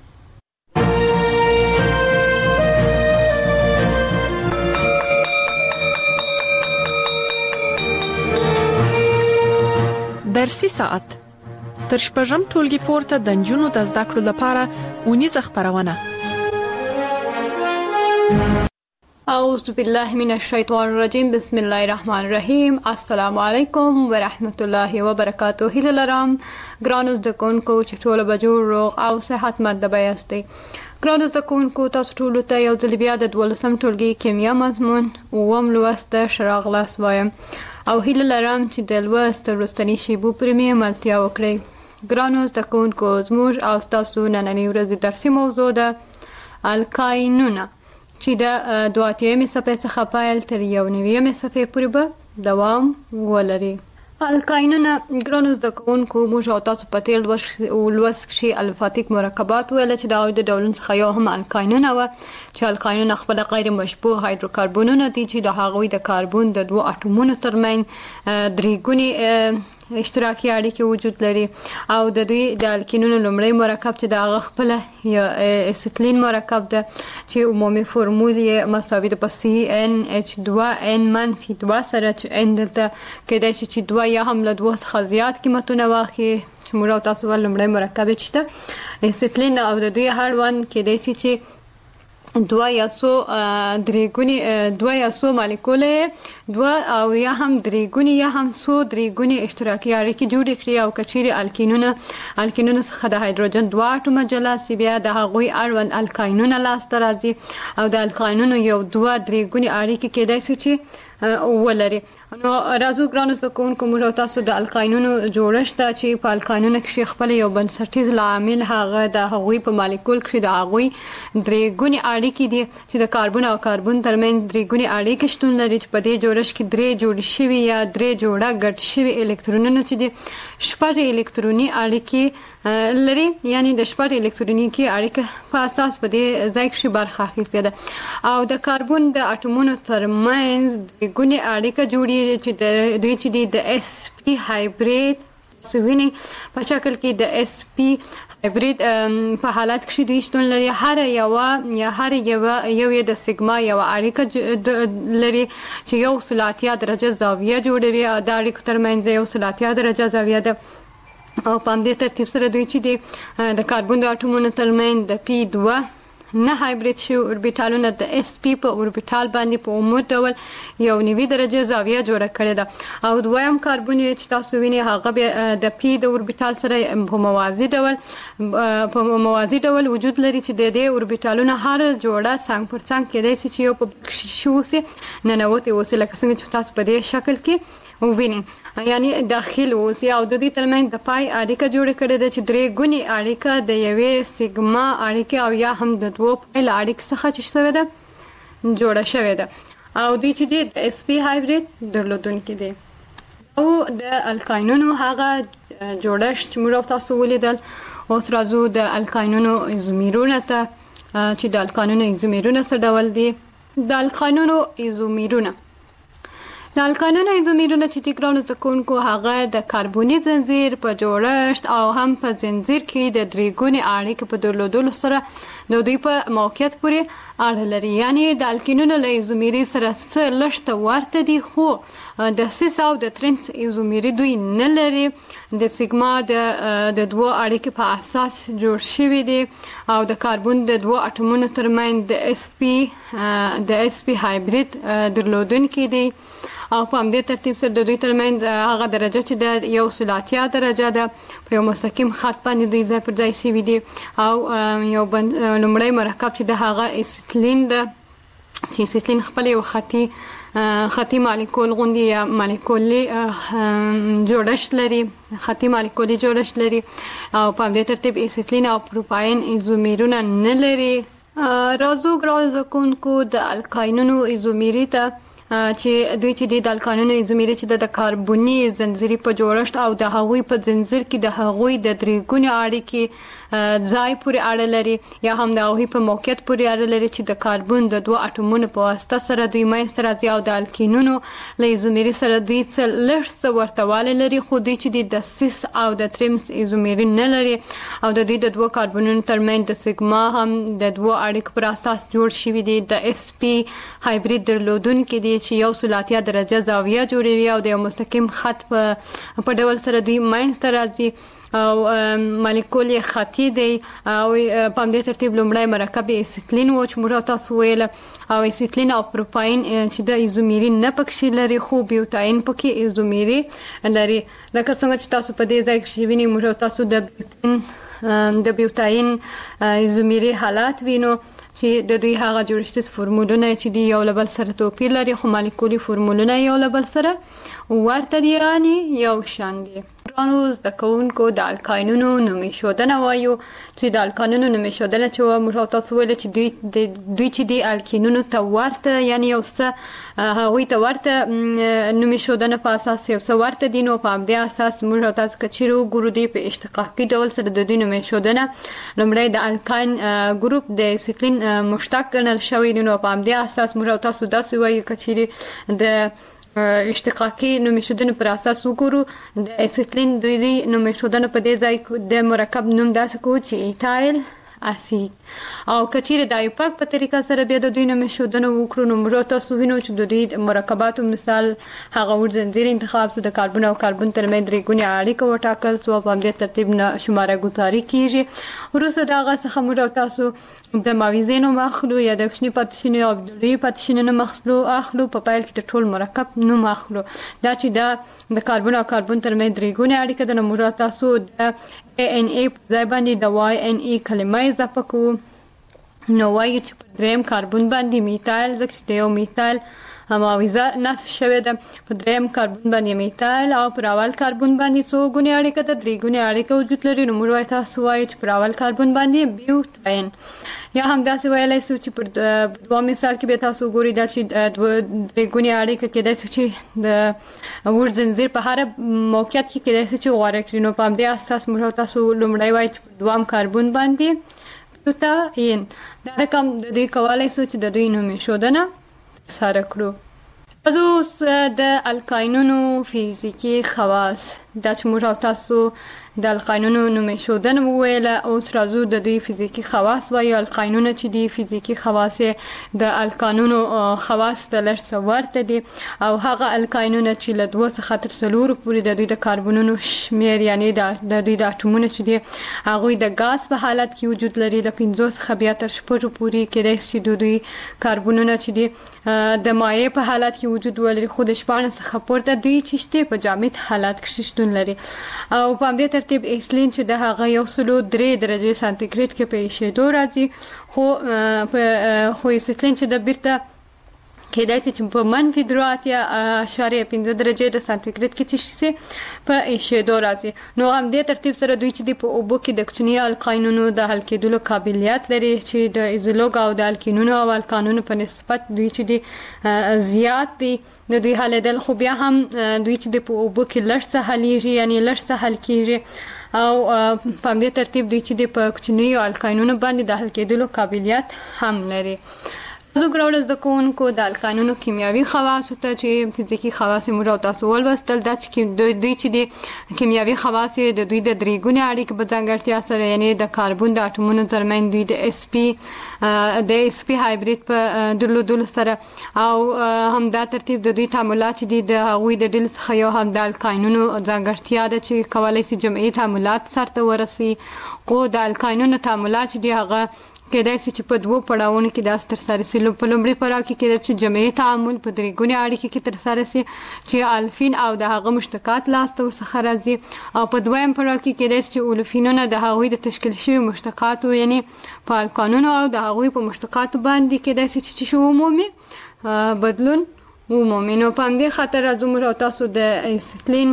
درسي ساعت تر شپږم ټولګي پورته د نجونو د زده کړو لپاره ونیزه خبرونه. اعوذ بالله من الشیطان الرجیم. بسم الله الرحمن الرحیم. السلام علیکم ورحمت الله وبرکاته. هیله لرم ګرانو زده کوونکو چې ټول به جوړ روغ او صحتمند یاستئ. ګرانو زده کوونکو تاسو ټول ته یو ځل بیا د دولسم ټولګي کیمیا مضمون اووم لوست شراغ لاس وایم او هیله لرم چې د لوست وروستنی شیبو پرې مې ملتیا وکړئ. ګرانو زده کوونکو زموږ او تاسو نننۍ ورځې درسي موضوع ده الکاینونه چې د دوه اتیایم صفحې څخه پیل تر یو نویم صفحې پورې به دوام ولري. الکاینونه ګرانو زده کوونکو موږ او تاسو په تیر لوست کې الفاتیک مرکبات ویل چې دا د ډولونو څخه یو هم الکاینونه و چې الکاینونه خپل غیر مشبوه هایدروکاربونونه دي چې د هغوی د کاربون د دوه اټومونو ترمنځ درې ګونې اشتراکي اړیکې وجود لري او د دوی د الکینونو لومړی مرکب چې د هغه خپل یا اسیتلین مرکب ده چې عمومي فورمول یې مساوي ده په سی ان اچ دوه ان منفي دوه سره چې ان دلته کېدای شي چې دوه یا هم له دوه څخه زیات قیمتونه واخلي چې موږ او تاسو ول لومړی مرکب چې ده اسیتلین او د دوی هړوند کېدای شي چې دوه یا سو درېګونی دوه یا سو مالیکولې دوه او یا هم درېګونی یا هم سو درېګونی اشتراکي اړیکې جوړې کړي او کچېرې الکینونه الکینونه څخه د هایدروجن دوه اټومه جلا سي بیا د هغوی اړوند الکاینونه لاسته راځي او د الکاینونو یو دوه درېګونی اړیکې کېدای شي چې ولري. نو راځو ګرانو زده کوونکو موږ تاسو د الکاینونو جوړښت چې په الکاینونو کې خپل یو بنسټیز عامل هغه د هغوی په مالیکول کې د هغوی درې ګونې اړیکې دي چې د کاربن او کاربن ترمنځ درې ګونې اړیکې شتون لري چې په دې جوړښت کې درې جوړ شوي یا درې جوړه ګډ شوي الکترونونه چې دي شپږ الکتروني اړیکې لري یعنی د شپږ الکترونیکي اړیکې په اساس په دې ځای کې برخه اخیستې ده او د کاربن د اټومونو ترمنځ د ګونې اړیکه جوړي چې د دوی چې د اس پی هایبرید سوینه په شکل کې د اس پی هایبرید په حالت کې دوی شتون لري هر یو یا هر یو یو د سیګما یو اړیکه لري چې یو سلاتیا درجه زاویه جوړوي د اړیکو ترمنځ یو سلاتیا درجه زاویه ده او په دې ترتیب سره دوی چې د کاربن د اټومونو ترمنځ د پی دوه نه هایبرید شو اوربیټالونه د اس پی په اوربیټال باندې په عمود ډول یو نوي درجه زاویه جوړه کړې ده او دویم کاربن چې تاسو وینئ هغه د پی د اوربیټال سره په موازي ډول په موازي ډول وجود لري چې د دې اوربیټالونو هر جوړه څنګ پر څنګ کېدای شي چې یو په شو سي ننوتي وسه لکه څنګه چې تاسو په دې شکل کې وینئ یعنی داخل اوسي او د دې ترمنځ د پای اړیکه جوړه کړې ده چې درې ګونې اړیکه د یوې سیګما اړیکه او یا هم د دوه پایل اړیکې څخه چې شوې ده جوړه شوې ده او دوی چې د اس پی هایبرید درلودونکي دي او د الکاینونو هغه جوړښت موږ تاسو ولیدل اوس راځو د الکاینونو ایزومیرونه ته چې د الکاینونو ایزومیرونه څه ډول دي. د الکاینونو ایزومیرونه د الکاینونو ایزومیرونه چې تکرارونه ځکونکو هغه د کاربوني زنجیر په جوړښت او هم په زنجیر کې د درې ګونې اړیکې په درلودلو سره د دوی په موقعیت پورې اړه لري یعنی د الکینونو له ایزومیري سره څه لږ ورته دي خو د سیس او د ترنس ایزومیري دوی نه لري د سیګما د د دوه اړیکې په اساس جوړ شوی دي او د کاربن د دوه اټومونو ترمنځ د اس پی د اس پی هایبرید درلودونکي دي او په همدې ترتیب سره د دوی ترمنځ هغه درجه چې د یو سلاتیا درجه ده په یو مستقیم خط باندې دوی ځای پر ځای شوي دي او یو لومړی مرکب چې د هغه اسیتلین ده چې اسیتلین خپل یو خطي خطي مالیکول غوندي یا مالیکولي جوړښت لري خطي مالیکولي جوړښت لري او په همدې ترتیب اسیتلین او پروپاین ایزومیرونه نه لري. راځو ګرانو زده کوونکو د الکاینونو ایزومیري ته چې دوی چې د الکانونو ایزومیري چې د کاربوني زنجیري په جوړښت او د هغوی په زنجیر کې د هغوی د درې ګونې اړیکې ځای پورې اړه لري یا هم د هغوی په موقعیت پورې اړه لري چې د کاربن د دوه اټومونو په واسطه سره دوی منځته راځي او د الکینونو له ایزومیري سره دوی څه لږ څه ورتهوالی لري خو دوی چې د سیس او د ترمس ایزومیري نه لري او د دوی د دوه کاربنونو ترمنځ د سیګما هم د دوه اړیکو پر اساس جوړ شوي دي د اس پی هایبرید درلودونکي دي چې یو سل اتیا درجه زاویه جوړوي او د یو مستقیم خط په په ډول سره دوی منځ ته راځي او مالیکول خطي دی او په همدې ترتیب لومړی مرکب اسیتلین و چې موږ تاسو ویل او اسیتلین او پروپاین چې د ایزومیری نه پکې لري خو بیوتاین پکې ایزومیری لري. لکه څنګه چې تاسو په دې ځای کې وینئ موږ تاسو د بیوتاین د بیوتاین ایزومیری حالات وینو چې د دوی هغه جوړښتي فرمولونه چې دی یو لبل سره توپیر لري خو مالیکولي فرمولونه یو لبل سره ورته دي یعنی یو شان دي. نو د کوونکو د الکاینونو نومې شودنه وایو چې د الکاینونو نومې شودنه چې موږ تاسو ویل چې دوی دوی چې د الکینونو ته ورته یعنی یو څه هغوی ته ورته نومې شودنه په اساس یو څه ورته دي نو په همدې اساس موږ تاسو کچیرو ګورو دی په اشتقاقي ډول سره د دوی نومې شودنه لومړی د الکاین ګروپ د اسیتلین مشتق ګڼل شوی دی نو په همدې اساس موږ تاسو داسې وایو کچیرې د اشتقاقي نومې شودنه پر اساس وګورو د اسیتلین دوی دی نومې شودنه په دې ځای د مرکب نوم داسې کو چې ایتایل اسید او کچیرې د ایوپاک په طریقه سره بیا د دوی نومې شودنه وکړو نو موږ تاسو وینو چې د دوی مرکباتو مثال هغه ور زنجیر انتخاب سو د کاربن او کاربن ترمنځ درې ګونې اړیکه وټاکل سو په همدې ترتیب نه شماره ګذاري کیږي. وروسته دا هغه څخه موږ تاسو د ماویزینو مخلو یا د کوچني پاتشینو او د لوی پاتشینو مخلو اخلو په پایل کې د ټول مرکب نوم اخلو دا چې دا د کاربن او کاربن ترمنځ درې ګونې اړیکه د نمبر تاسو د ان ای په ځای باندې د واي ان ای کلمه اضافه کوو نو وايي چې په دریم کاربن باندې میتایل ځکه چې د یو میتایل ماویزه نصب شوی ده په دریم کاربن باندې میتایل او پر اول کاربن باندې څو ګونې اړیکه د درې ګونې اړیکه وجود لري نو موږ تاسو وایو چې پر اول کاربن باندې بیوتاین یا هم داسې ویلای شو چې پر دوه مثال کې به تاسو ګورئ دا چې درې ګونې اړیکه کېدای شي چې د ور زنجیر په هر موقعیت کې کېدای شي چې غوړه کړي نو په همدې اساس موږ تاسو لومړی وایو چې دوام کاربن باندې بیوتاین دا رقم د دوی کولای شو چې د دوی نومې شودنه سره کړو. اوس د الکاینونو فزیکی خواص دا چې موږ تاسو د الکاینونو نومې شودنه وویله اوس راځو د دوی فزیکی خواص وایو. الکاینونه چې دي فزیکی خواص د الکانونو خواص د لږ څه ورته دي او هغه الکاینونه چې له دوه څخه تر څلورو پورې د دوی د کاربنونو شمیر یعنی د دوی د اټومونو چې دي هغوی د ګاز په حالت کې وجود لري د پنځو څخه بیا تر شپږو پورې کېدای شي د دوی کاربنونه چې دي د مایع په حالت کې وجود ولري خو د شپاړس څخه پورته دوی چې شته په جامد حالت کې شتون لري او په همدې ترتیب ایتلین چې د هغه یو سلو درې درجه سانتیګریډ کې په ایشېدو راځي خو په خو ایتلین چې د بیرته کېدای شي چې په منفي درې اتیا اعشاریه پنځه درجه د سانتیګریډ کې چې شي په ایشېدو راځي نو همدې ترتیب سره دوی چې په اوبو کې د کوچني الکاینونو د حل کېدلو قابلیت لري چې د ایزولوګ او د الکینونو او الکانونو په نسبت دوی چې دي زیات دي د دوی حلیدل خو بیا هم دوی چې په اوبو کې لږ څه حلیږي یعنی لږ څه حل کېږي او په همدې ترتیب دوی چې په کوچنیو الکاینونو باندې د حل کېدلو قابلیت هم لري. زه ګراوډ زده کوونکو د الکاینونو کیمیاوي خواص ته چې فزیکی خواص موږ تاسو ولوستل دا چې دوی چې د کیمیاوي خواص د دوی د درې ګونې اړیکې په ځانګړتیا سره یعنی د کاربن د اټومونو ترمنځ دوی د اس پی د اس پی هایبرید په درلودلو سره او هم دا ترتیب د دوی تعاملات چې د هغوی د ډلې څخه یو هم د الکاینونو ځانګړتیا ده چې کولای شي جمعي تعاملات سرته ورسي خو د الکاینونو تعاملات چې دی هغه کېدای شي چې په دوه پړاوونو کې داس تر سره سي په لومړي پړاو کې کېدای شي جمعي تعامل په درې ګونې اړیکې کې تر سره سي چې الفین او د هغه مشتقات لاسته ورڅخه راځي او په دویم پړاو کې کېدای شي چې اولفینونه د هغوی د تشکیل شوي مشتقاتو یعنی په الکانونو او د هغوی په مشتقاتو باندې کېدای شي چې شو عمومي بدلون ومومي نو په همدې خاطر راځو موږ تاسو د ایسیتلین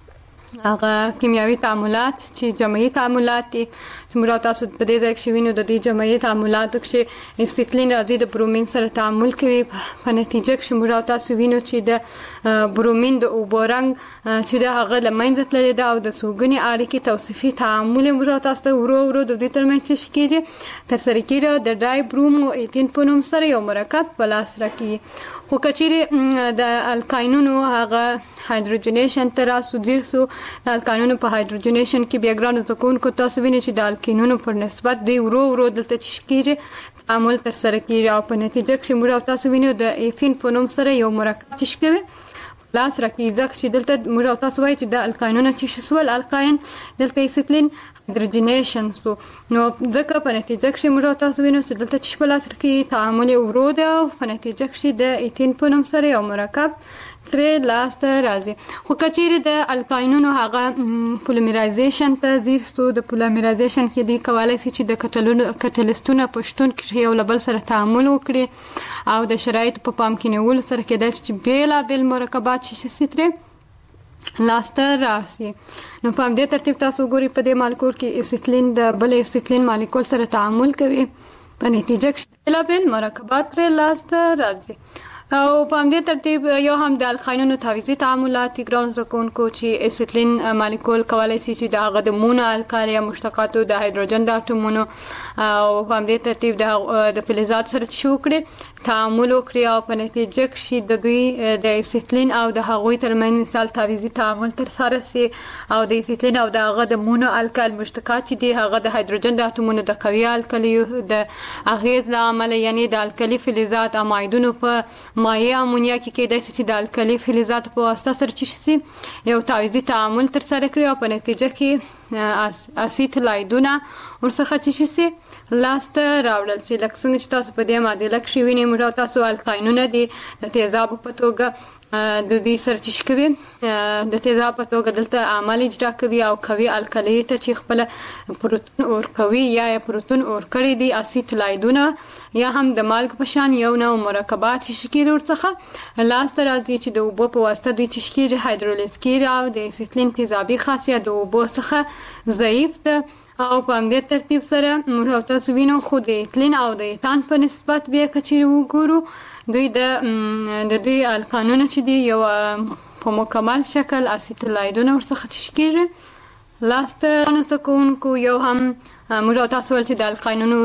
هغه کیمیاوي تعاملات چې جمعي تعاملات دي چې موږ تاسو په دې ځای کې وینو د دې جمعي تعاملاتو کې ایسیتلین راځي د برومین سره تعامل کوي په نتیجه کې موږ تاسو وینو چې د برومین د اوبو رنګ چې د هغه له منځه تللی ده او د څو ګونې اړیکې توصیفي تعامل موږ تاسو ته ورو ورو د دوی ترمنځ چې کېږي تر سره کېږي د ډای برومو ایتین په نوم سره یو مرکب په لاس راکړي خو کچېرې د الکاینونو هغه هایدروجنیشن ته راسو ځیر سو د الکاینونو په هایدروجنیشن کې بیا ګرانو زده کوونکو تاسو وینئ چې د مالکینونو پر نسبت دوی ورو ورو دلته چشکیږي تعامل تر سره کیږي او په نتیجه کې موږ او تاسو وینو د ایثین په نوم سره یو مرکب چشکوي لاس راکې ځکه چې دلته موږ تاسو وایي چې د الکاینونو چې شسول الکاین دلته ایسیتلین هایدروجنیشن سو نو ځکه په نتیجه کې موږ تاسو وینو چې دلته چې په لاس راکې تعامل ورو دی او په نتیجه کې د ایثین په نوم سره یو مرکب ترې لاسته راځي خو کچېرې د الکاینونو هغه پولیمرایزیشن ته ځي سو د پولیمرایزیشن کې دی کولای شي چې د کتلونو کتلیستونو په شتون کې یو له بل سره تعامل وکړي او د شرایطو په پام کې نیولو سره کېدای شي چې بېلابېل مرکبات چې ترې لاسته راسي نو په همدې ترتیب تاسو ګورئ په دې مالیکول کې ایسیتلین د بل ایسیتلین مالیکول سره تعامل کوي په نتیجه کې بېلابېل مرکبات ترې لاسته راځي او په همدې ترتیب یو هم د الکاینونو تعویضي تعاملات ګران زکونکو چې ایسیتلین مالیکول کولای شي چې د هغه د مونو الکالي یا مشتقاتو د هایدروجن د اټومونو او په همدې ترتیب د د فلزات سره شو کړي تعامل وکړي او په نتیجه کې د دوی د ایسیتلین او د هغوی ترمنځ مثال تعویضي تعامل تر سره شي او د ایسیتلین او د هغه د مونو الکال مشتقات چې دي هغه د هایدروجن د اټومونو د قوي الکالیو د اغیز له امله یعنی د الکالي فلزات امایدونو په مایع امونیا کې کېدای شي چې د الکالي فلزاتو په واسطه سره چې شي یو تعویضي تعامل تر سره کړي او په نتیجه کې اسیتلایدونه ورڅخه چې شي لاسته راوړل شي لکه څنګه چې تاسو په دې معادله کې وینئ موږ تاسو الکاینونه دي د تیزابو په توګه د دې سره چې کوي د تیزاب په توګه دلته عمل اجرا کوي او قوي الکالي ته چې خپل پروتون اور کوي یا پروتون اور کړی دي اسیتلایدونه یا هم د مالګ په شان یو نوع مرکبات چې شکل ورڅخه لاسته راځي چې د اوبو په واسطه دوی چې شکل هایدرولیز کیږي او د ایسیتلین تیزابي خاصیت د اوبو څخه ضعیف ده او په همدې ترتیب سره موږ تاسو وینو خو د ایتلین او د ایتان په نسبت بیا کچې وګورو دوی د د دوی الکانونه چې دی یو په مکمل شکل اسیتلایدونه ورڅخه تشکیږي لاسته نسکونکو یو هم موږ تاسو ول چې د الکانونو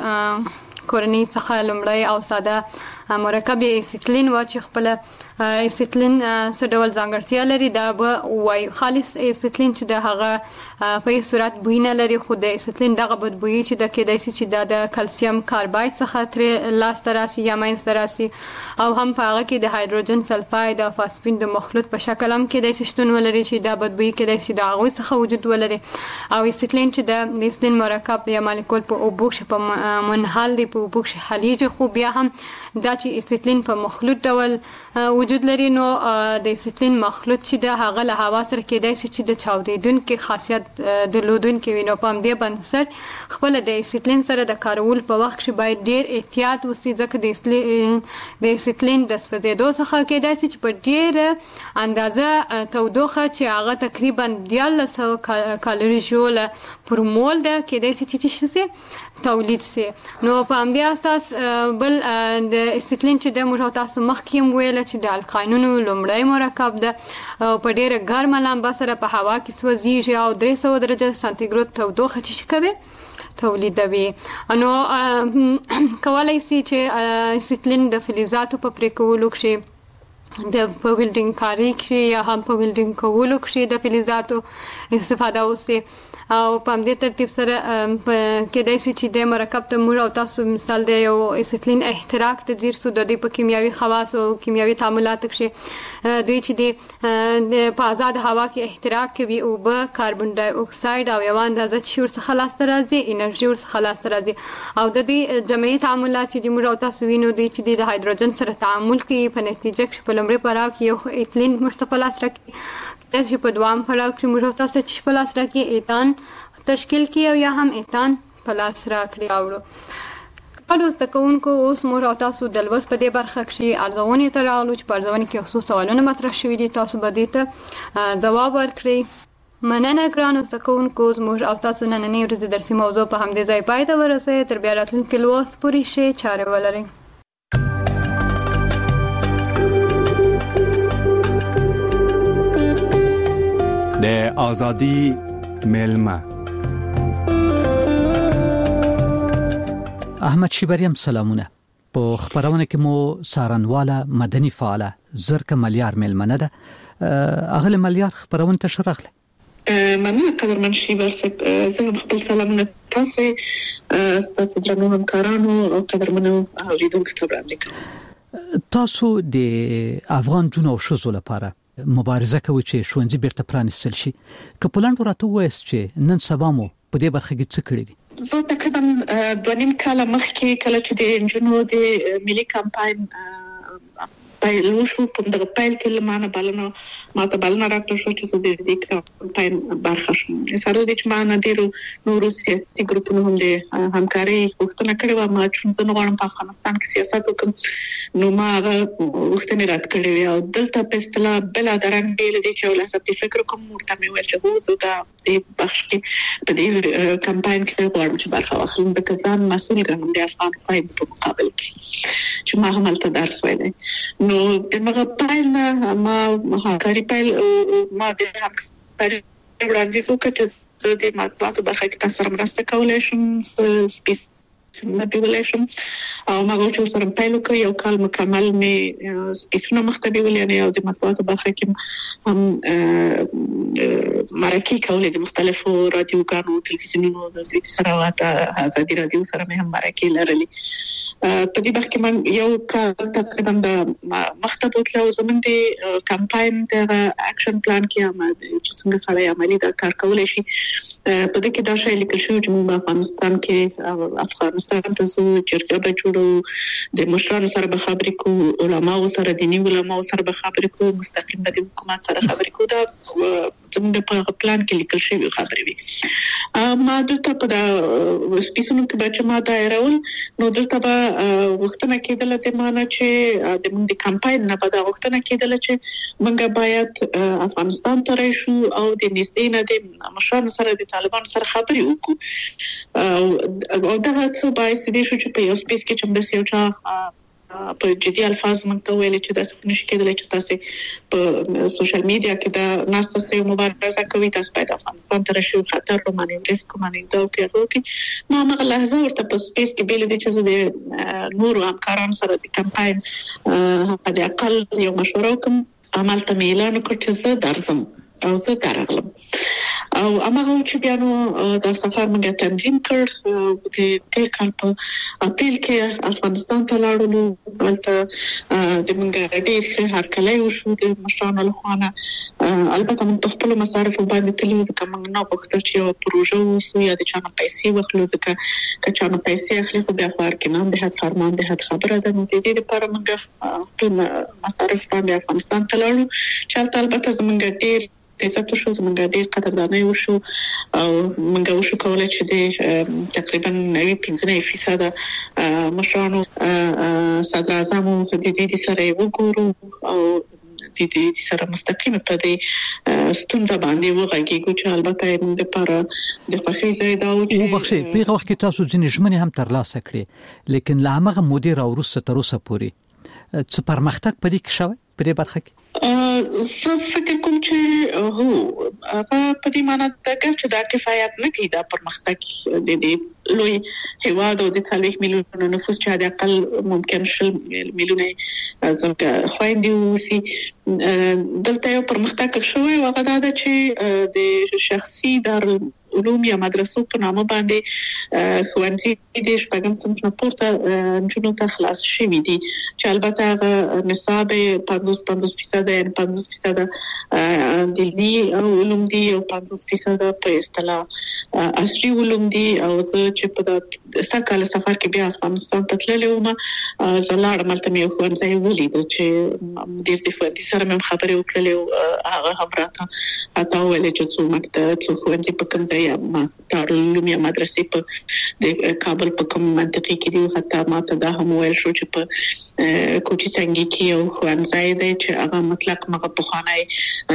د کورنۍ څخه لومړی او ساده مرکب ایسیتلین و چې خپل ایسیتلین څه ډول ځانګړتیا لري دا به وای خالص ایسیتلین چې د هغه په صورت بوی نه لري خو د ایسیتلین دغه بدبویي چې د کېدای شي چې د کلسیم کارباید څخه تر لاسته راسي یا منځته راسي او هم په هغه کې د هایدروجن سلفاید او فاسفین د مخلوط په شکل هم کېدای شي شتون ولري چې دا بدبویي کېدای شي د هغوی څخه وجود ولري او ایسیتلین چې د ایسیتلین مرکب یا مالیکول په اوبو کې په منحل دی په اوبو کې حلیږي خو بیا هم دا چې ایسیتلین په مخلوط ډول وجود لري نو د ایسیتلین مخلوط چې د هغه له هوا سره کېدای شي چې د چاودیدونکو خاصیت درلودونکي وي نو په همدې بنسټ خپل د ایسیتلین سره د کارول په وخت کې باید ډیر احتیاط وشي ځکه د ایسیتلین د سوځېدو څخه کېدای شي چې په ډیر اندازه تودوخه چې هغه تقریبا دیارلس سوه کالوري جول پر مول ده کېدای شي چې شي تولید شي نو په همدې اساس بل د ایسیتلین چې د موږ تاسو مخکې ویل چې د الکاینونو لومړی مرکب ده په ډیره ګرمه لمبه سره په هوا کې سوځي او درې سوه درجه سانتیګراد تودوخه چې کوي تولیدوي نو کولای شي چې ایسیتلین د فلزاتو په پرې کولو کې د په ویلډینګ کاری کې یا هم په ویلډینګ کولو کې د فلزاتو استفاده وشي او په همدې ترتیب سره کېدای شي چې د مرکب ته موږ او تاسو مثال د یو ایسیتلین احتراق ته ځیر سو د دې په کیمیاوي خواص او کیمیاوي تعاملات کې دوی چې د په آزاد هوا کې احتراق کوي او به کاربن ډای اکساید او یو اندازه چې ورڅخه لاسته راځي انرژي ورڅخه لاسته راځي او د دې جمعي تعاملات چې موږ او تاسو وینو دي چې د هایدروجن سره تعامل کوي په نتیجه کې په لومړي پړاو کې یو ایتلین مشتقل لاس راکړي چې په دوام پړاو کې موږ تاسو چې په لاس راکړي ایتان تشکیل کی او یا هم ایتان په لاس راکړي اوړو کله د کوونکو اوس موږ تاسو د لوس په دې برخه کې ارزونه تر راغلو چې په ارزونه کې خصوصي سوالونه مطرح شوي دي تاسو به دې ته جواب ورکړئ مننه ګرانو زکونکو موږ او تاسو نننې ورځې درسي موضوع په همدې ځای پای ته ورسوي تر بیا راتلونکي لوس پورې شي چاره ولرئ د آزادی میلمه احمد شیبریم سلامونه په خبرونه کې مو سارنواله مدني فعاله زرکه ملیار میلمنه ده اغله ملیار خبرونه ته شرخله مننه قدرمن شي برسک زه خپل سلامونه تاسو تاسو درنو همکارانو او قدرمنو اوریدونکو ته وړاندې کوم. تاسو د افغان جنو شوزو لپاره مبارزه کوي چې شونځي بیرته پرانستل شي. کپلان ورته وایي چې نن سبا مو په دې برخه کې څه کړی دي؟ زه تقریبا دوه نیم کال مخکې کله چې د جنو د ملي کمپاین پیل وشو په دغه پیل کې لمانه بلنه ماته بلنه راکړل شو چې د دې کمپاین برخه شم. سره د چې ما ډیرو نورو سیاسي ګروپونو هم د همکاري غوښتنه کړې و، ما چې زه غواړم په افغانستان کې سیاست وکړم نو ما غوښتنه رات کړې و او دلته په اصطلاح بل درنګ بیل دي چې ولاسه په فکر کوم ورته مې ویل چې هو زه د بخش کې په دې کمپاین کې غواړم چې برخه واخلم ځکه ځان مسؤل ګڼم د افغان خوایند په مقابل کې چې ما هم هلته درس ویلی. نو دغه پایل نه ما همکاري پایل ما د همکاري وړاندیز وکړ چې د مطبوعاتو برخه کې تاسو سره مرسته کولای شم سپیس مبيولای شم او ما غوښتل سره پایل وکړ یو کال مکمل مې سپیسونه مختبي ول یعنی او د مطبوعاتو برخه کې هم مرکه کولې د مختلفو رادیوګانو تلویزیونونو د سره واته ازادي رادیو سره مې هم مرکه لرلې. په دې وخت کې من یو کال تقریبا د مختبوت له زمون د کمپاین د اکشن پلان کې هم چې څنګه سره عملی دا کار کولای شي په دې کې دا شی لیکل شوی چې موږ افغانستان کې افغانستان ته زو چرته به جوړو د مشرانو سره به خبرې کو علماو سره دینی علماو سره به خبرې کو مستقیم د حکومت سره خبرې کو دا زموږ په پلان کې لیکل شوی خبرې وي. ما دلته په دا سپیسونو کې بچ ما دا راول نو دلته به وختونه کېدل ته معنی چې د موږ د کمپاین نه به دا وختونه کېدل چې موږ باید افغانستان ته راشو او د نږدې نه د مشرانو سره د طالبان سره خبرې وکړو او دا څه باعث دي چې په یو سپیس کې چې د سیوچا په جدي الفاظ مونږ ویل چې تاسو نشئ کېدلی چې تاسو په سوشل میډیا کې دا ناس تاسو یو مبارزه کوي تاسو باید افغانستان ته راشئ خطر رو باندې ریسک باندې دا کوي کوي ما هغه لحظه ورته په سپیس کې بیل دي چې د نورو همکارانو سره د کمپاین په د اقل یو مشوره کوم عمل ته اعلان وکړ چې زه درځم او زه درغلم او هغه چې بیا نو د سفر موږ تنظیم کړ د تیر کال په اپریل کې افغانستان ته لاړو. هلته د موږ ډېر هرکلی وشو د مشرانو له خوا نه. البته موږ په خپلو مصارفو باندې تللي وو ځکه موږ نه غوښتل چې یوه پروژه ووسو یا د چا نه پیسې واخلو ځکه که چا نه پیسې اخلي خو بیا خو ارکانان د حد فرمان د حد خبره ده. نو د دې لپاره موږ خپل مصارف باندې افغانستان ته لاړو چې هلته البته زموږ ډېر عزت شو زمونږ ډېر قدرداني وشو او موږ وشو کولای چې د تقریبا نوي پنځه فیصد مشرانو صدر اعظم د دې سره وګورو او د دې سره مستقیم په دې ستونزه باندې وغږیږو چې البته موږ د لپاره د خوښۍ ځای دا و چې وبخښئ په وخت کې تاسو ځینې ژمنې هم ترلاسه کړې لیکن لا هغه مدیر او وروسته تر اوسه پورې څه پرمختګ پدې کې شوی په دې برخه کې؟ زه فکر کوم چې هو هغه په دې معنی دا چې دا کفایت نه کوي دا پرمختګ د دې لوی هیواد او د څلوېښت میلیونه نفوس چې د اقل ممکن شل میلیونه زموږ خويندې وسی دلته یو پرمختګ شوی او هغه دا چې د شخصي دار علوم یا مدرسو په نامه باندې ښوونځي د شپږم صنف نه پورته جنونو ته خلاص شوي دي چې البته هغه نصاب پنځوس پنځوس فیصد یا پنځوس فیصد دیني علوم دي او پنځوس فیصد په اصطلاح عصري علوم دي. او زه چې په د سکهاله سفر کې بیا افغانستان ته تللی وم زه لاړم هلته مې یو ښوونځی ولید چې مدیر د ښوونځي سره مې خبرې وکړلې او هغه هم راته راته وویل چې څو مکتب څو ښوونځي په کوم ځای یا دارالعلوم یا مدرسې په د کابل په کوم منطقه کې دي. حتی ما ته دا هم ویل شو چې په کوټي څنګه کې یو ښوونځی دی چې هغه مطلق مغه پخوانی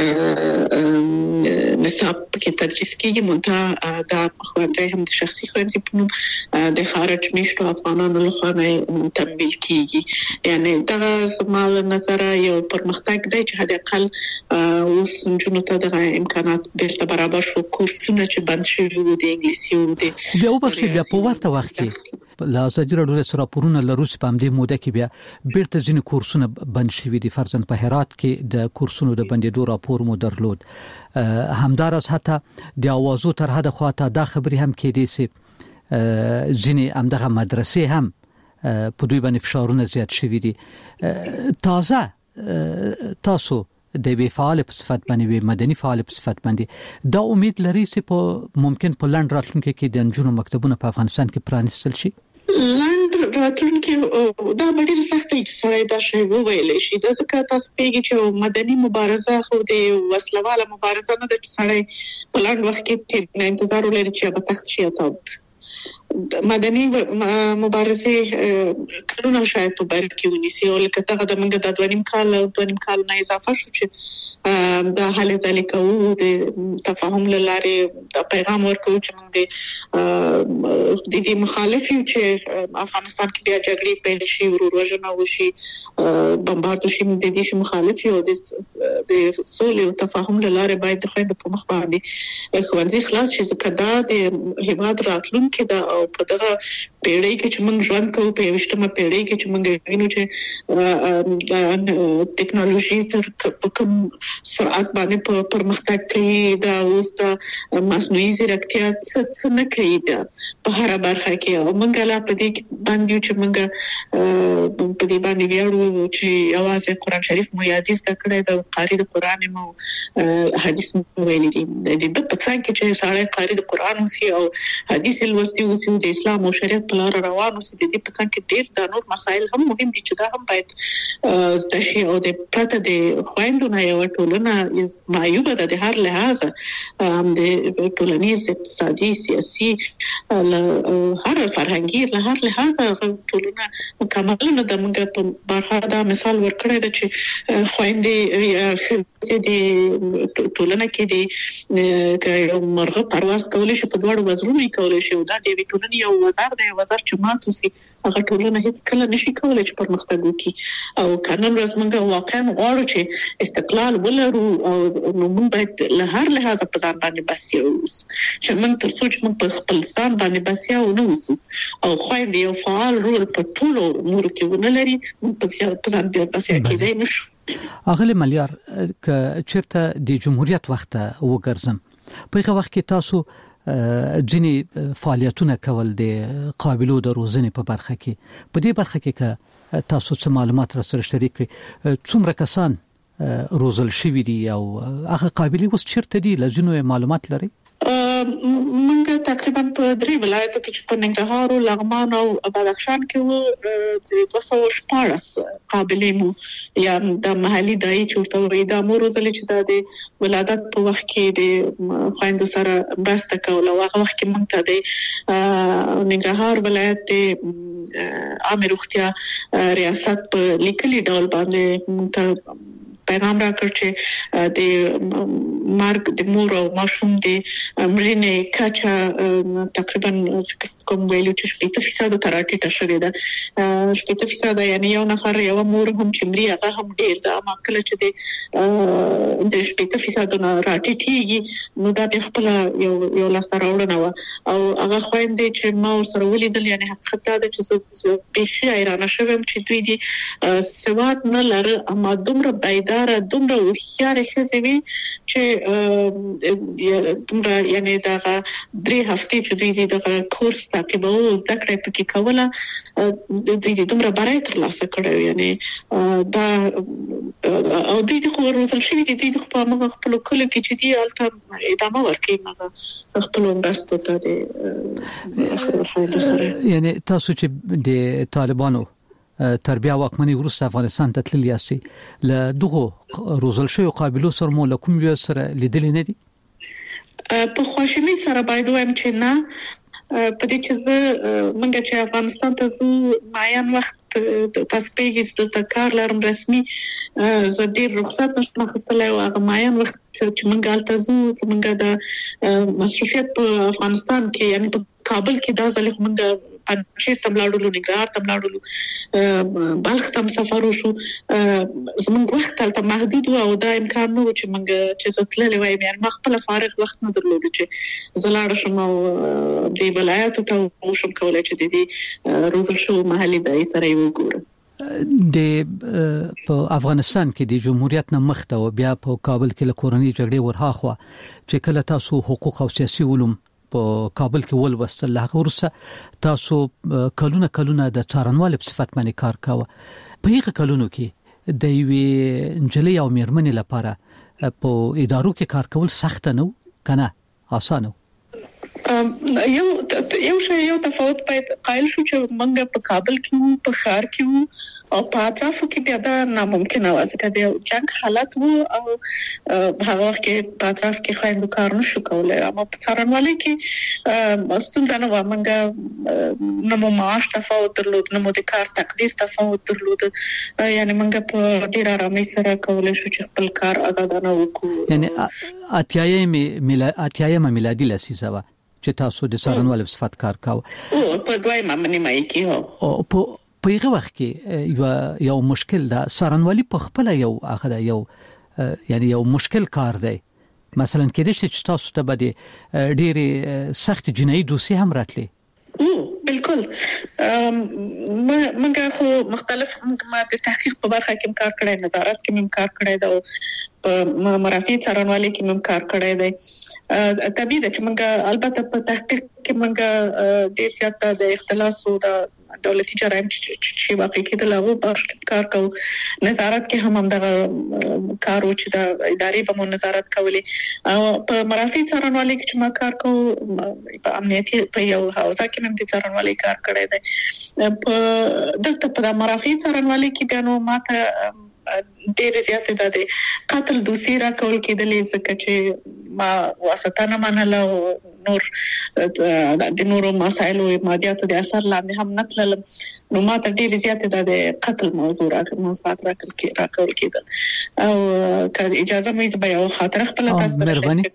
نصاب کې تدریس کیږي مونږ دا ښوونځی هم د شخصي ښوونځي په نوم د خارج میشتو افغانانو لخوا نه تمویل کیږي. یعنی دا زموږ نظر یو پرمختګ دی چې حد اقل اوس جنونو ته د امکانات بیرته برابر شو. کورسونه چې بند شوی و د انګلیسي او د بیا وبخښه بیا په ورته وخت کې لا ازادي راډیو سره راپورونه لروس په همدې موده کې بیا بیرته ځینې کورسونه بند شوي دي. فرضاً په هرات کې د کورسونو د بندیدو راپور مو درلود. همدارس حتی د اوازو تر حد خواته دا خبري هم کې دي چې ځینې همدغه مدرسې هم په دوی باندې فشارونه زیات شوي دي. تازه تاسو د وی فعال په صفت باندې مدني فعال په صفت باندې دا امید لري چې په ممکن په لند راتلونکي کې د انجونو مکتبونه په افغانستان کې پرانیستل شي؟ لند راتلونکي دا ډېر سخت دی چې سړی دا شی وویل شي. دا ځکه تاسو پیږي چې مدني مبارزه خو د وسلواله مبارزه نه ده چې سړی په لند وخت کې انتظار ولري چې په تخت شي او مدني مبارزه کلونه شاید په بر کې ونیسي او لکه څنګه د منګه د دویم کال او دویم کال نه اضافه شو چې د حل ذالک او د تفاهم لاره د پیغام ورکو چې موږ د د دې مخالف یو چې افغانستان کې بیا جګړې پیل شي ورور وژنه وشي بمبارد شي د دې مخالف یو د سولې او تفاهم لاره باید د خويند په مخ باندې خوندې خلاص شي ځکه دا د هیواد راتلونکي دا او په دغه پیړۍ کې چې موږ ژوند کوو په یوشتمه پیړۍ کې چې موږ وینو چې د ټیکنالوژي تر کوم سرعت باندې پرمختګ کوي دا اوس د مصنوعي ځیرکتیا څه نه کوي دا په هر برخه کې او موږ لا په دې باندې چې موږ په دې باندې ویاړو چې اواز قرآن شریف مو یادې زده کړې د قاری د قرآن مو حدیث مو ویلي دي د دې په څنګه چې سړی قاری د قرآن وسی او حدیث الوستی وسی د اسلام او شریعت په لار روان اوسي د دې په څنګه کې ډېر د نور مسایل هم مهم دي چې دا هم باید د شی او د پرته د خويندونو یو ټولنه معیوبه ده د هر لحاظ د ټولنیز اقتصادي سیاسي هر فرهنګي له هر لحاظ ټولنه مکمل نه د موږ په برخه دا مثال ورکړی دی چې خويندې د ټولنه کې د مرغه پرواز کولای شي په دوړو وزرونه کولای شي دا د ټولنې یو وزر دی وزر چې ماتو سي هغه ټولنه هیڅ کله نشي کولای چې پرمختګ وکړي او قانون رسمنګ واقعا غواړو چې استقلال ولرو او موږ باید له هر لحاظ په ځان باندې بسیا اوسو چې موږ تر څو چې موږ په خپل ځان باندې بسیا ونوسو او خويندې یو فعال رول په ټولو امور کې ونلري په ځان باندې بسیا کېدای نشو. اغلی ملیار ک چیرته د جمهوریت وخت وګرځم په هغه وخت کې تاسو ځینې فعالیتونه کول د قابلو د روزنې په برخه کې په دې برخه کې که تاسو څه معلومات را سره شریک کړئ څومره کسان روزل شوي دي او هغه قابلیت اوس چیرته دي لزینو معلومات لري؟ موږ تقریبا په درې ولایتو کې چې په ننګرهار او لغمان او بدخشان کې وو د دوه سوه شپاړس قابلیت مو یا د محلي دای چورته وي د امور زل چې د ولادت په وخت کې د خويندو سره مرسته کول او هغه وخت کې موږ ته د ننګرهار ولایت د عامه روغتیا ریاست په لیکلي ډول باندې موږ ته پیغام راکړ چې د مارګ د مور او ماشوم د مړینې کچا تقریبا کوم ویلو چې شپږ فیصد تر راټیټه شوې ده شپږ فیصد یعنی یو نفر یو مور هم چې مړی هغه هم ډیر ده اما کله چې د د شپږ فیصد نه راټیټيږي نو دا د خپل یو یو لاس راوړنه و او هغه خويندې چې ما سره ولیدل یعنی حقیقت دا چې به خیر ایران شوم چې دوی دي سواد نه لري اما دومره بيداره دومره وخیار خزوي چې دومره یعنی دا درې هفته چې دوی د کورس تعقیب او زده کړې پکې کوله دوی د دومره برای تر لاسه کړو یعنی دا او دوی د خو ورسل شي د دوی په موږ خپل کله کې چې دی الته ادامه ورکړي موږ خپل مرسته ته د یعنی تاسو چې د طالبانو تربیه واکمنۍ وروسته افغانستان ته تللی یاستئ له دغه روزل شوی قابلو سره مو له کوم یو سره لیدل نه دي په خوشحالي سره باید وایم چې نه په دې چې زه منګه چې افغانستان ته زو معین وخت تاسو پیګی د کار لرم رسمي زه ډیر رخصت نشم اخیستلای او هغه معین وخت چې منګه الته زو منګه د مصرفیت په افغانستان کې یعنی په کابل کې دا ځل منګه پنځیر تملاړو نګار تملاړو بلخ تم سفر وشو زموږ وخت تل محدود او دا امکان نو چې موږ چې زتللې وای مې ما خپل فارغ وخت نه درلود چې زلاړ شم او د ولایت ته وشم کولای چې د دې روزل شو محلي د سره یو ګور د په افغانستان کې د جمهوریت نه مخته او بیا په کابل کې له کورنۍ جګړې ورهاخوا چې کله تاسو حقوق او سیاسي علوم په کابل کې ولوستل هغه ورسره تاسو کلونه کلونه د څارنوال په صفت باندې کار کاوه په هغه کلونو کې د یوې نجلۍ او میرمنې لپاره په ادارو کې کار کول سخت نه کنه آسانه یو یو شی یو تفاوت پېد قائل شو چې موږ په کابل کې په خار کې او په اطرافو کې بیا دا ناممکن و ځکه د جنگ حالت وو او هغه وخت کې په اطراف کې خويندو کار نشو کولای اما په څارنوالۍ کې ستونزه نه و موږ نو معاش تفاوت درلود نو د کار تقدیر تفاوت درلود یعنی موږ په ډیر آرامۍ سره کولای شو چې خپل کار آزادانه وکړو یعنی اتیایم میلادي میلادي لسیزه و چې تاسو د څارنوال په صفت کار کاوه او په دوی مامنې مای کې او په په هغه وخت کې یو یو مشکل دا څارنوالي په خپل یو هغه یو یعنی یو مشکل کار دی مثلا کېدې چې تاسو ته بده ډېری سخت جنایي دوسیه هم راتلي بالکل موږ خو مختلف ما د تحقیق په برخه کې کار کړی نظارت کې مم کار کړی دا په مرافع څارنوالۍ کې مم کار کړی دی طبيعي ده چې موږ البته په تحقیق کې موږ ډېر زیات د اختلاس او د دولتي جرایم چې واقع کېدل هغه په کار کوو نظارت کې هم همدغه کار او چې د ادارې په نظارت کولې او په مرافع څارنوالۍ کې چې ما کار کوو په امنیتي په یو حوزه کې هم د څارنوالۍ کار کړی دی په دلته په مرافع څارنوالۍ کې بیا نو ماته ډېر زیات د قتل دوسي را کول کېدلې ځکه چې ما واسطه نه منله نور د نورو مسایلو مادیاتو د اثر لاندې هم نتلل نو ما ته ډېر زیات د قتل موضوع راکړ موضوعات راکړل کېدل او که اجازه مې به یو خاطر خپل تاسو مهرباني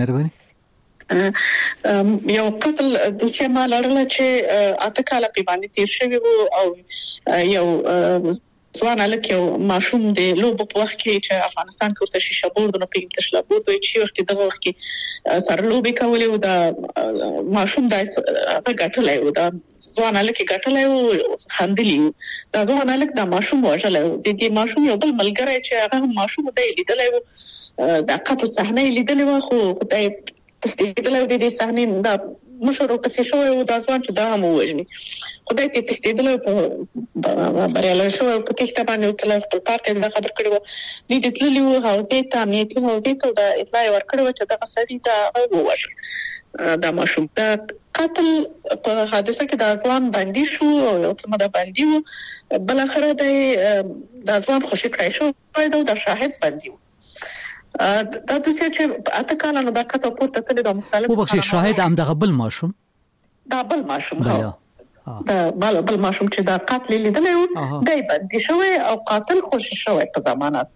مهرباني یو قتل دوسیه ما لرله چې اته کاله په باندې تیر شوی وو او یو ځوان الک یو ماشوم د لوب په وخت کې چې افغانستان کې ورته شیشه بورد نه پیږي تشلا بورد وي چې وخت دغه وخت کې سره لوب کولې او د ماشوم د غټلای او د ځوان الک غټلای او خندلی دا ځوان الک د ماشوم وژلای د دې ماشوم یو بل ملګری چې هغه ماشوم د لیدلای د قتل صحنه لیدلې و خو د تخدیدلای د دې صحنه د مشورو کې شو او د ځوان چې دا هم وژني خدای ته تخدیدلای په بریاله شو په تخته باندې تل خپل پارت د خبر کړو د دې تللیو حوزه ته امنیتي حوزه ته د اطلاع ورکړو چې د غسړی دا ووژل دا ماشوم د قتل په حادثه کې د ځوان باندې شو او یو څه مده باندې وو بل اخر د ځوان خوشی کړی شو دا د شاهد باندې وو دا د څه چې اته کاله نو دا کته پورته کړی د مختلف او بخښي شاهد هم دغه بل ماشوم دا بل ماشوم دا بل بل ماشوم چې دا قتل لیدل یو دای باندې شوی او قاتل خوشی شوی په ضمانت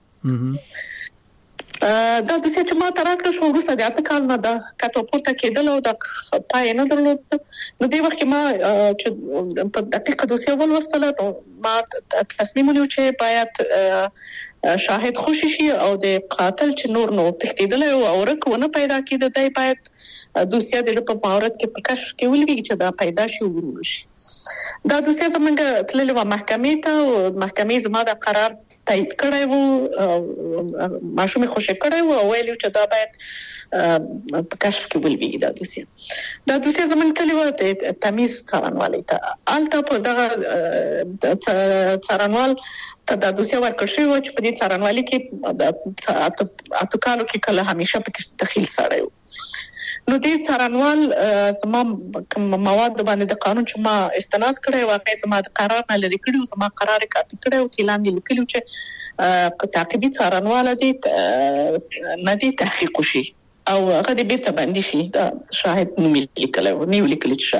دا د څه چې ما تراکړ شو ورسته د اته کال نه دا کته پورته کېدل او د پای نه درلود نو دی وخت ما چې په دقیقه دوسیه ولوستله ما تصمیم ونیو چې باید شاهد خوشی شي او د قاتل چې نور نو تخدیدل او ورکونه پیدا کېده دای باید دوسیه د په مهارت کې په کشف کې ولګي چې دا پیدا شي ورول شي دا دوسیه زمونږ تللی و محکمې ته او محکمې زما د قرار تایید کړی وو ماشوم خوشی کړی وو او ویلو چې دا باید په کشف کې ولګي دا دوسیه دا دوسیه زمونږ تللی و د تمیز څارنوالۍ ته الته په دغه څارنوال ته د دوسیه ورکړ شوی و چې په دې څارنوالۍ کې د اته کالو کې کله همیشه پکې دخیل سره و نو دې څارنوال زما مواد باندې د قانون چې ما استناد کړی واقعي زما د قرار نه لري کړی زما قرار کاپی کړی او اعلان دی لیکلو چې تعقیبي څارنوال دې نه دي تحقیق شي او هغه دې بیرته باندې شي دا شاهد نوم لیکلی و نیو لیکلی چې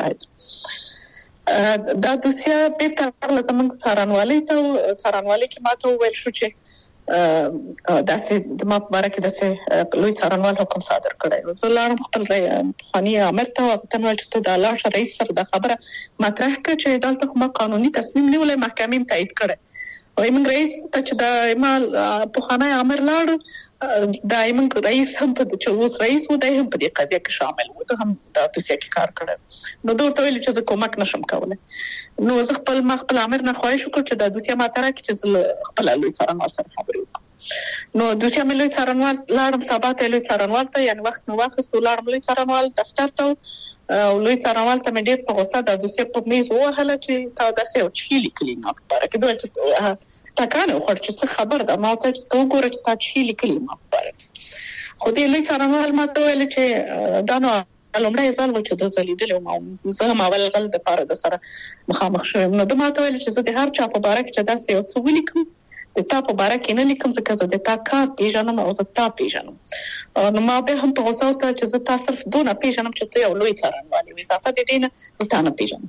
شاهد دا دوسیه بیرته زمونږ څارنوالۍ ته څارنوالۍ کې ماته وویل شو چې داسې د ما په باره کې داسې لوی څارنوال حکم صادر کړی. زه لاړم خپل پخواني امر ته وغوښتم چې ته د لاړ شه رئیس سره د خبره مطرح کړه چې دلته خو ما قانوني تصمیم نیولی، محکمې تایید کړی. او موږ رئیس ته چې د ما پخوانی امر لاړ دا موږ رئیس هم په چې اوس رئیس و دی هم په دې قضیه کې شامل و، ته هم د توصیه کې کار کړی. نو دوی ته ویل چې زه کومک نشم کولای. نو زه خپل ما خپل امر نه خواهش وکړ چې د دوسیه ماته راکړي چې زه خپل لوی څارنوال سره خبرې وکړم. نو دوسیه مې لوی څارنوال لاړم، سبا ته لوی څارنوال ته یعنی وخت نو واخست لاړم لوی څارنوال دفتر ته او لوی څارنوال ته مې ډېر په غوسه د دوسیه په میز وهله چې تا داسې او چی لیکلی ما په باره کې دوی چې ټاکنه وخت چې خبر ده ما ته ته وګوره چې تا چی لیکلی ما په باره کې. خو دې لوی څارنوال ما ته ویل چې دا نو لومړی ځل و چې د زلیدل او زه هم اول ځل د پاره د سره مخامخ شوم. نو د ما ته ویل چې زه د هر چا په باره کې چې داسې یو څه ولیکم د تا په باره کې نه لیکم ځکه زه د تا کار پیژنم او زه تا پیژنم. نو ما به هم په غوسه وته چې زه تاسو صرف دونه پیژنم چې ته یو لوی څارنوال یې، اضافه دې نه زه تا نه پیژنم.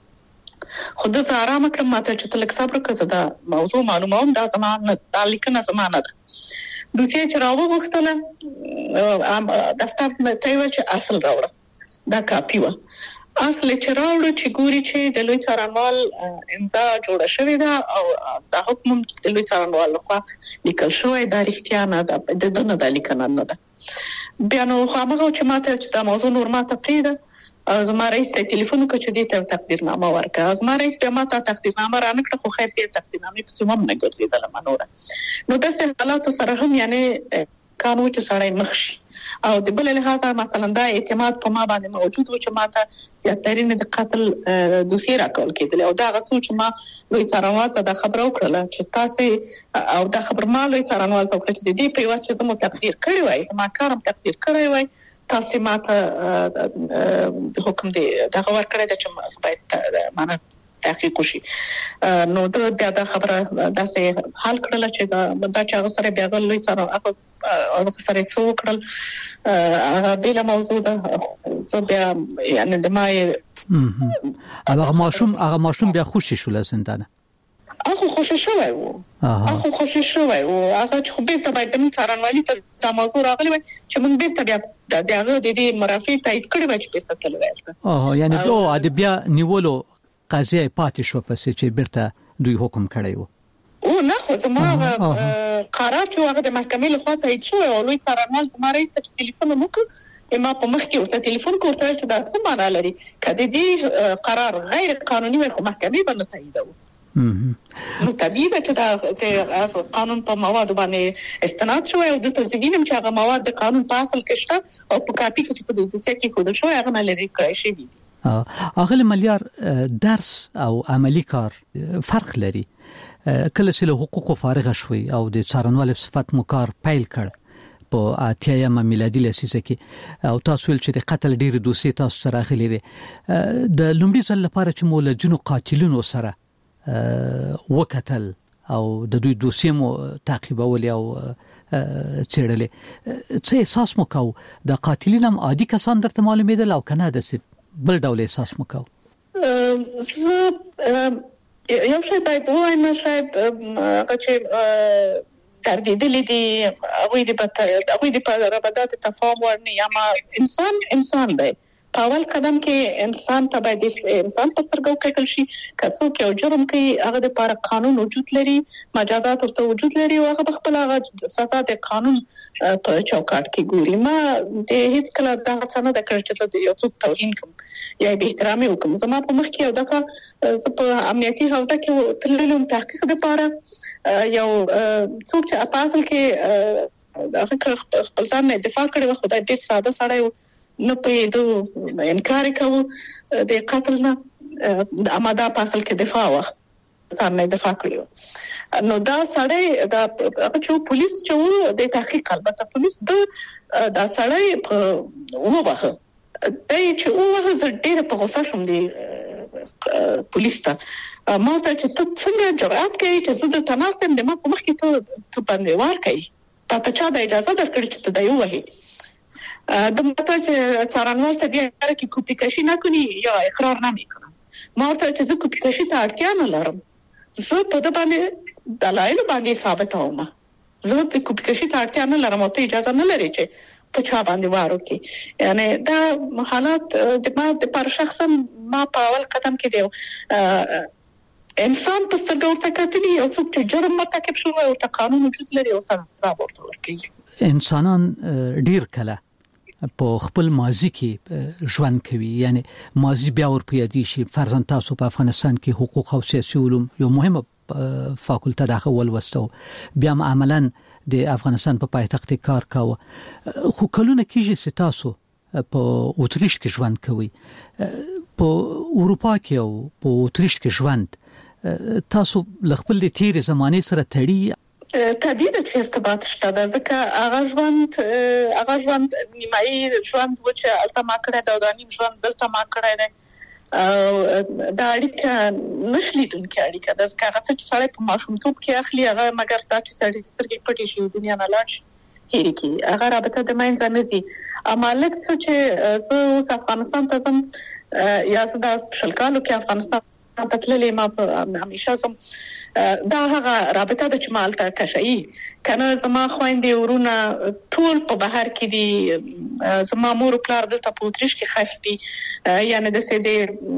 خو د زه آرام کړم ماته چې ته لږ صبر وکړه، زه دا موضوع معلوموم، دا زما نه دا لیکنه زما نه ده. دوسیه چې راوغوښتله دفتر ته ویل چې اصل راوړه، دا کاپی و. اصل چې راوړو چې ګوري چې د لوی څارنوال امضا جوړه شوې ده او دا حکم د لوی څارنوال لخوا لیکل شوی، دا رښتیا نه ده، د دنه د لیکنه نه ده. بیا نو هغه چې ماته چې دا موضوع نور ماته پریده، زما رئیس ته ټلیفون وکړ چې دې ته تقدیرنامه ورکړه. زما رئیس بیا ماته تقدیرنامه را نکړه، خو خیر سي تقدیرنامه په سیمه نه ګرځیدله منوره. نو داسې حالاتو سره هم یعنی قانون چې سړی مخ شي او د بل لحاظه مثلا دا اعتماد په ما باندې موجود و چې ماته زیاترین د قتل دوسیه راکول کېدل او دا غوښتل چې ما لوی څارنوال ته دا خبر وکړه چې تاسو او دا خبر ما لوی څارنوال ته وکړه چې د دې په واسطه چې زموږ تقدیر کړی وای، زما کارم تقدیر کړی وای، تاسو ماته د حکم دی دا خبر کړی چې باید معنا تحقیق وشي. نو دا بیا دا خبره داسې حل کړل چې دا دا چې هغه سره بیا غلوي سره هغه هغه سره څو کړل هغه بل موضوع ده. زه بیا یعنی د ما هغه ماشوم هغه ماشوم بیا خوشی شو لسندانه هغه خوشی شوی وو هغه خوشی شوی وو هغه خو بیرته باید د څارنوالي ته دا موضوع راغلی وای چې موږ بیرته بیا د هغه د دې مرافع تایید کړی وای چې بیرته تللی وای. اه یعنی دوه د بیا نیولو قضیه پاتې شو پسې چې بیرته دوی حکم کړی وو. او نه خو زما قرار چې هغه د محکمې لخوا تایید شو او لوی څارنوال زما رئیس ته ټلیفون وکړ، ما په مخ کې ورته ټلیفون کوته چې دا څه معنا لري کله دې قرار غیر قانوني وي خو محکمې باندې تاییدوي. نو طبيعي ده چې دا قانون په مواد باندې استناد شوی او د تزوینم چې هغه مواد د قانون په اصل کې شته او په کاپي کې په دې څه کې خود شوی هغه نه لري کړی شي دي. اغل مليار درس او عملی کار فرق لري. کله چې له حقوقو فارغ شوي او د څارنوال صفت مو کار پیل کړ په اتیایم میلادي لسیزه کې او تاسو ول چې د قتل ډیر دوسیه تاسو سره غلي وي د لومړي ځل لپاره چې مول جنو قاتلونو سره وکتل او د دوی دوسیه مو تعقیبول او چیرلې څه احساس مو کو د قاتلینم عادي کسان درته معلومېدل او کنه د بل ډول احساس مو کو؟ یو شی باید وایم شاید هغه چې تردیدلی دي هغه د هغه د ربادات تفاهم ورني یا ما انسان انسان دی په اول قدم کې انسان ته باید انسان په سترګو کتل شي کڅو کې او جرم کوي هغه د لپاره قانون وجود لري، مجازات ورته وجود لري او هغه خپل هغه سزا د قانون په چوکاټ کې ګوري. ما د هیڅ کله دا څه نه د کړ چې د یو څوک توهین کوم یا به احترام وکم. زما په مخ کې یو دغه په امنیتي حوزه کې تللم تحقیق د لپاره یو څوک چې په اصل کې هغه خپل ځان نه دفاع کړي خدای ډېر ساده سړی نه پېدو انکار کوو د قتل نه د اماده په اصل کې دفاع وخت ځان نه دفاع کړو. نو دا سړی دا چې پولیس چې د تحقیق البته پولیس د دا سړی په وبخه دای چې اوه زه ډېر په غوسه شوم دی پولیس ته ما ته چې ته څنګه جرأت کوي چې زه د تناستم د ما په مخ کې ته ته باندې وار کوي تا ته چا د اجازه درکړي چې ته دا یو وهي د ماته چې څارنوال ته بیا کې کوپی کشي نه کوي یا اقرار نه میکنه. ما ورته چې زه کوپی کشي ته اړتیا نه لرم، زه په د باندې دلایل باندې ثابت اومه زه د کوپی کشي ته اړتیا نه لرم او ته اجازه نه لري چې په چا باندې وارو کې یعنی دا حالات د ما د پر شخصا ما په اول قدم کې دی انسان په سترګو ورته کتلی او څوک چې جرم مرتکب شوی او ته قانون وجود لري او سزا ورته ورکوي. انسانان ډیر کله په خپل ماضي کې ژوند کوي یعنی ماضي بیا ور پیادي شي. فرضاً تاسو په افغانستان کې حقوق او سیاسي علوم یو مهمه فاکولټه داخل ولوستو بیا عملاً د افغانستان په پایتخت کار کاوه خو کلونه کېږي چې تاسو په اتریش کې ژوند کوي په اروپا کې او په اتریش کې ژوند تاسو خپل د تیر زمانه سره تړي طبيعي د ارتباط شته دا ځکه هغه ژوند هغه ژوند نیمایي ژوند چې الته ما کړی دا د نیم ژوند دلته ما کړی دی دا اړیکه نشلیدونکې اړیکه د ځکه هغه چې سړی په ماشومتوب کې اخلي هغه مګر دا چې سړی سترګې پټې شي دنیا نه لاړ شي هېري کی هغه رابطه د مینځ نه زی امالک چې زه اوس افغانستان ته ځم یا زه د شلکالو کې افغانستان ته تللې ما په همیشه زم دا هغه رابطه د چمالته کشي کنه زما خويندې ورونه ټول په بهر کې دي زما مور او پلار د تپوتریش کې خښ دي یعنی د سې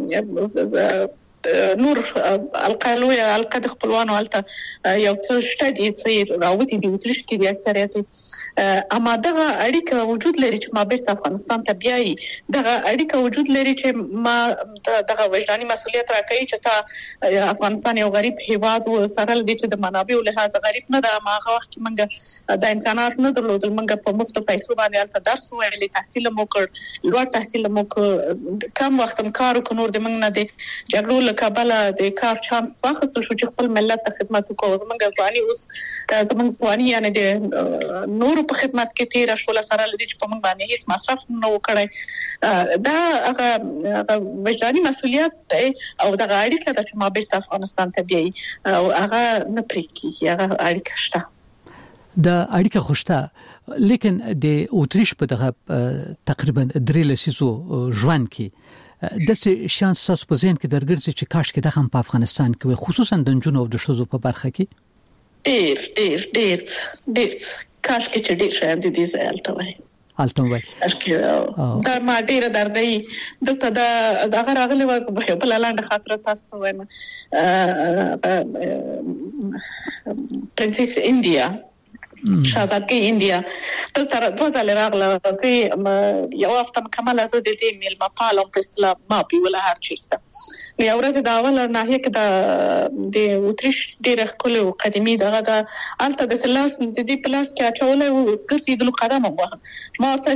دي نور القالو یا القد خپلوانو الته یو څه شته دي چې راوتی دي وترش کې دي اکثریت اما دغه اړیکه وجود لري چې ما بیرته افغانستان ته بیاي دغه اړیکه وجود لري چې ما دغه وجداني مسؤلیت راکړي چې تا افغانستان یو غریب هیواد و سره د دې د منابعو لحاظ غریب نه ده ما هغه وخت کې منګه د امکانات نه درلودل منګه په مفت پیسو باندې الته درس ویلې تحصیل مو کړ لوړ تحصیل مو کم وخت کار وکړ نور د منګ نه دي جګړو کابل د کار چانس واخیستل شو چې خپل ملت ته خدمت وکړو زمونږ ځواني اوس زمونږ ځواني یعنی د نور په خدمت کې تیر شول سره لدی چې په موږ باندې هیڅ مصرف نه وکړي دا هغه وجداني مسؤلیت دی او دغه اړیکه د چې ما بیرته افغانستان ته بیاي او هغه نه پریکي هغه اړیکه شته د اړیکه خوشته لیکن د اوتریش په دغه تقریبا درې لسیزو ژوند کې د څه شانس تاسو په ذهن کې درګرځي چې کاش کې د هم په افغانستان کې خصوصا د جنونو او د شوزو په برخه کې ډېر ډېر ډېر ډېر کاش کې چې ډېر شاید دې ځای الته وای الته وای کاش کې دا ما ډېر دردي دلته دا دغه راغلی و په بل لاندې خاطر تاسو وایم پرنسس انډیا شاهزادګي انډیا تل تر دوه ځله راغله چې یو هفته مکمل از د دې میلمه پالم په اصطلاح ما پیوله هر چیرته یو ورځ دا اول نه کې د د وتریش ډیره کول او قديمي دغه د الته د سلاس د دې پلاس کې اچول او ګرځي د قدم وه ما ته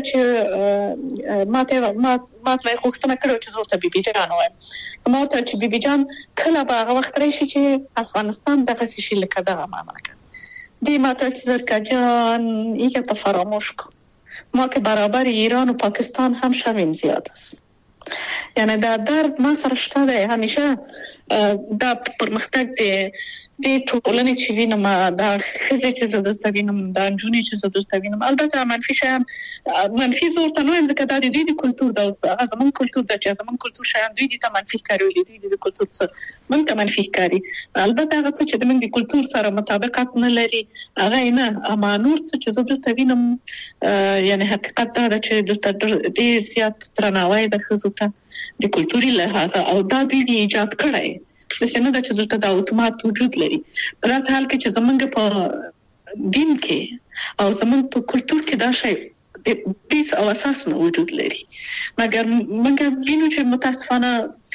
چې ما ته ما ما ته خوښتنه کړو چې زورته بیبي جان وایم ما ته چې بیبي جان کله به هغه وخت راشي چې افغانستان دغه شي لکه دغه مملکت دی ماته چې زرکا جان یکه په فراموش کو ما که برابر ایران و پاکستان هم شویم زیاد است یعنی دا درد ما سره شته دی همیشه دا پرمختګ دی د ټولنې چې وینم دا خزه چې زده ستوینم دا جونی چې زده ستوینم البته منفي شیان منفي زورته نو ځکه دا د دې کلچر دا زمون کلچر د چې زمون کلچر شیان دوی دي ته منفي کاروي دي د کلچر سره مونږ ته منفي کاری البته هغه څه چې د موږ د کلچر سره مطابقت نه لري هغه نه اما نور څه چې زده ستوینم یعنی حقیقت دا چې د ډېر زیات ترناوی د خزو ته د کلچري لحاظ او دا د ایجاد کړای د سینه د چې دلته د اتومات وجود لري په داس حال کې چې زمونږ په دین کې او زمونږ په کلچر کې دا شی د بیس او اساس نه وجود لري مګر موږ وینو چې متاسفانه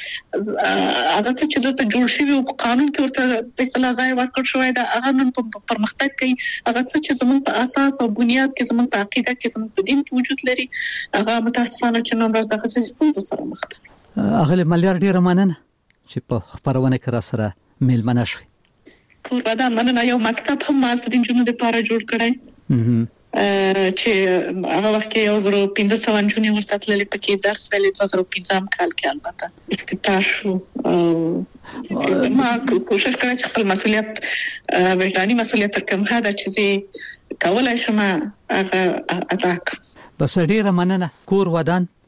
هغه چې دلته جوړ شوی او قانون کې ورته په اصطلاح ځای ورکړ شوی دا هغه نن په پرمختګ کوي هغه چې زمونږ په اساس او بنیاد کې زمونږ په عقیده کې زمونږ په دین کې وجود لري هغه متاسفانه چې نن ورځ دغه څه سره مخ ده هغه مليار ډیر مننه چې په خبرونه کې را سره میلمنه شوي کوربه مننه یو مکتب هم مال د جنونو لپاره جوړ کړی چې هغه وخت کې یو زرو پنځه سوه جنونی ورته تللې پکې درس ویلې دوه زره پنځم کال کې البته افتتاح شو ما کوشش کړم چې خپل مسؤلیت وجداني مسؤلیت کوم هدا چې کولای شم هغه ادا کړم بس ډیره مننه کور ودان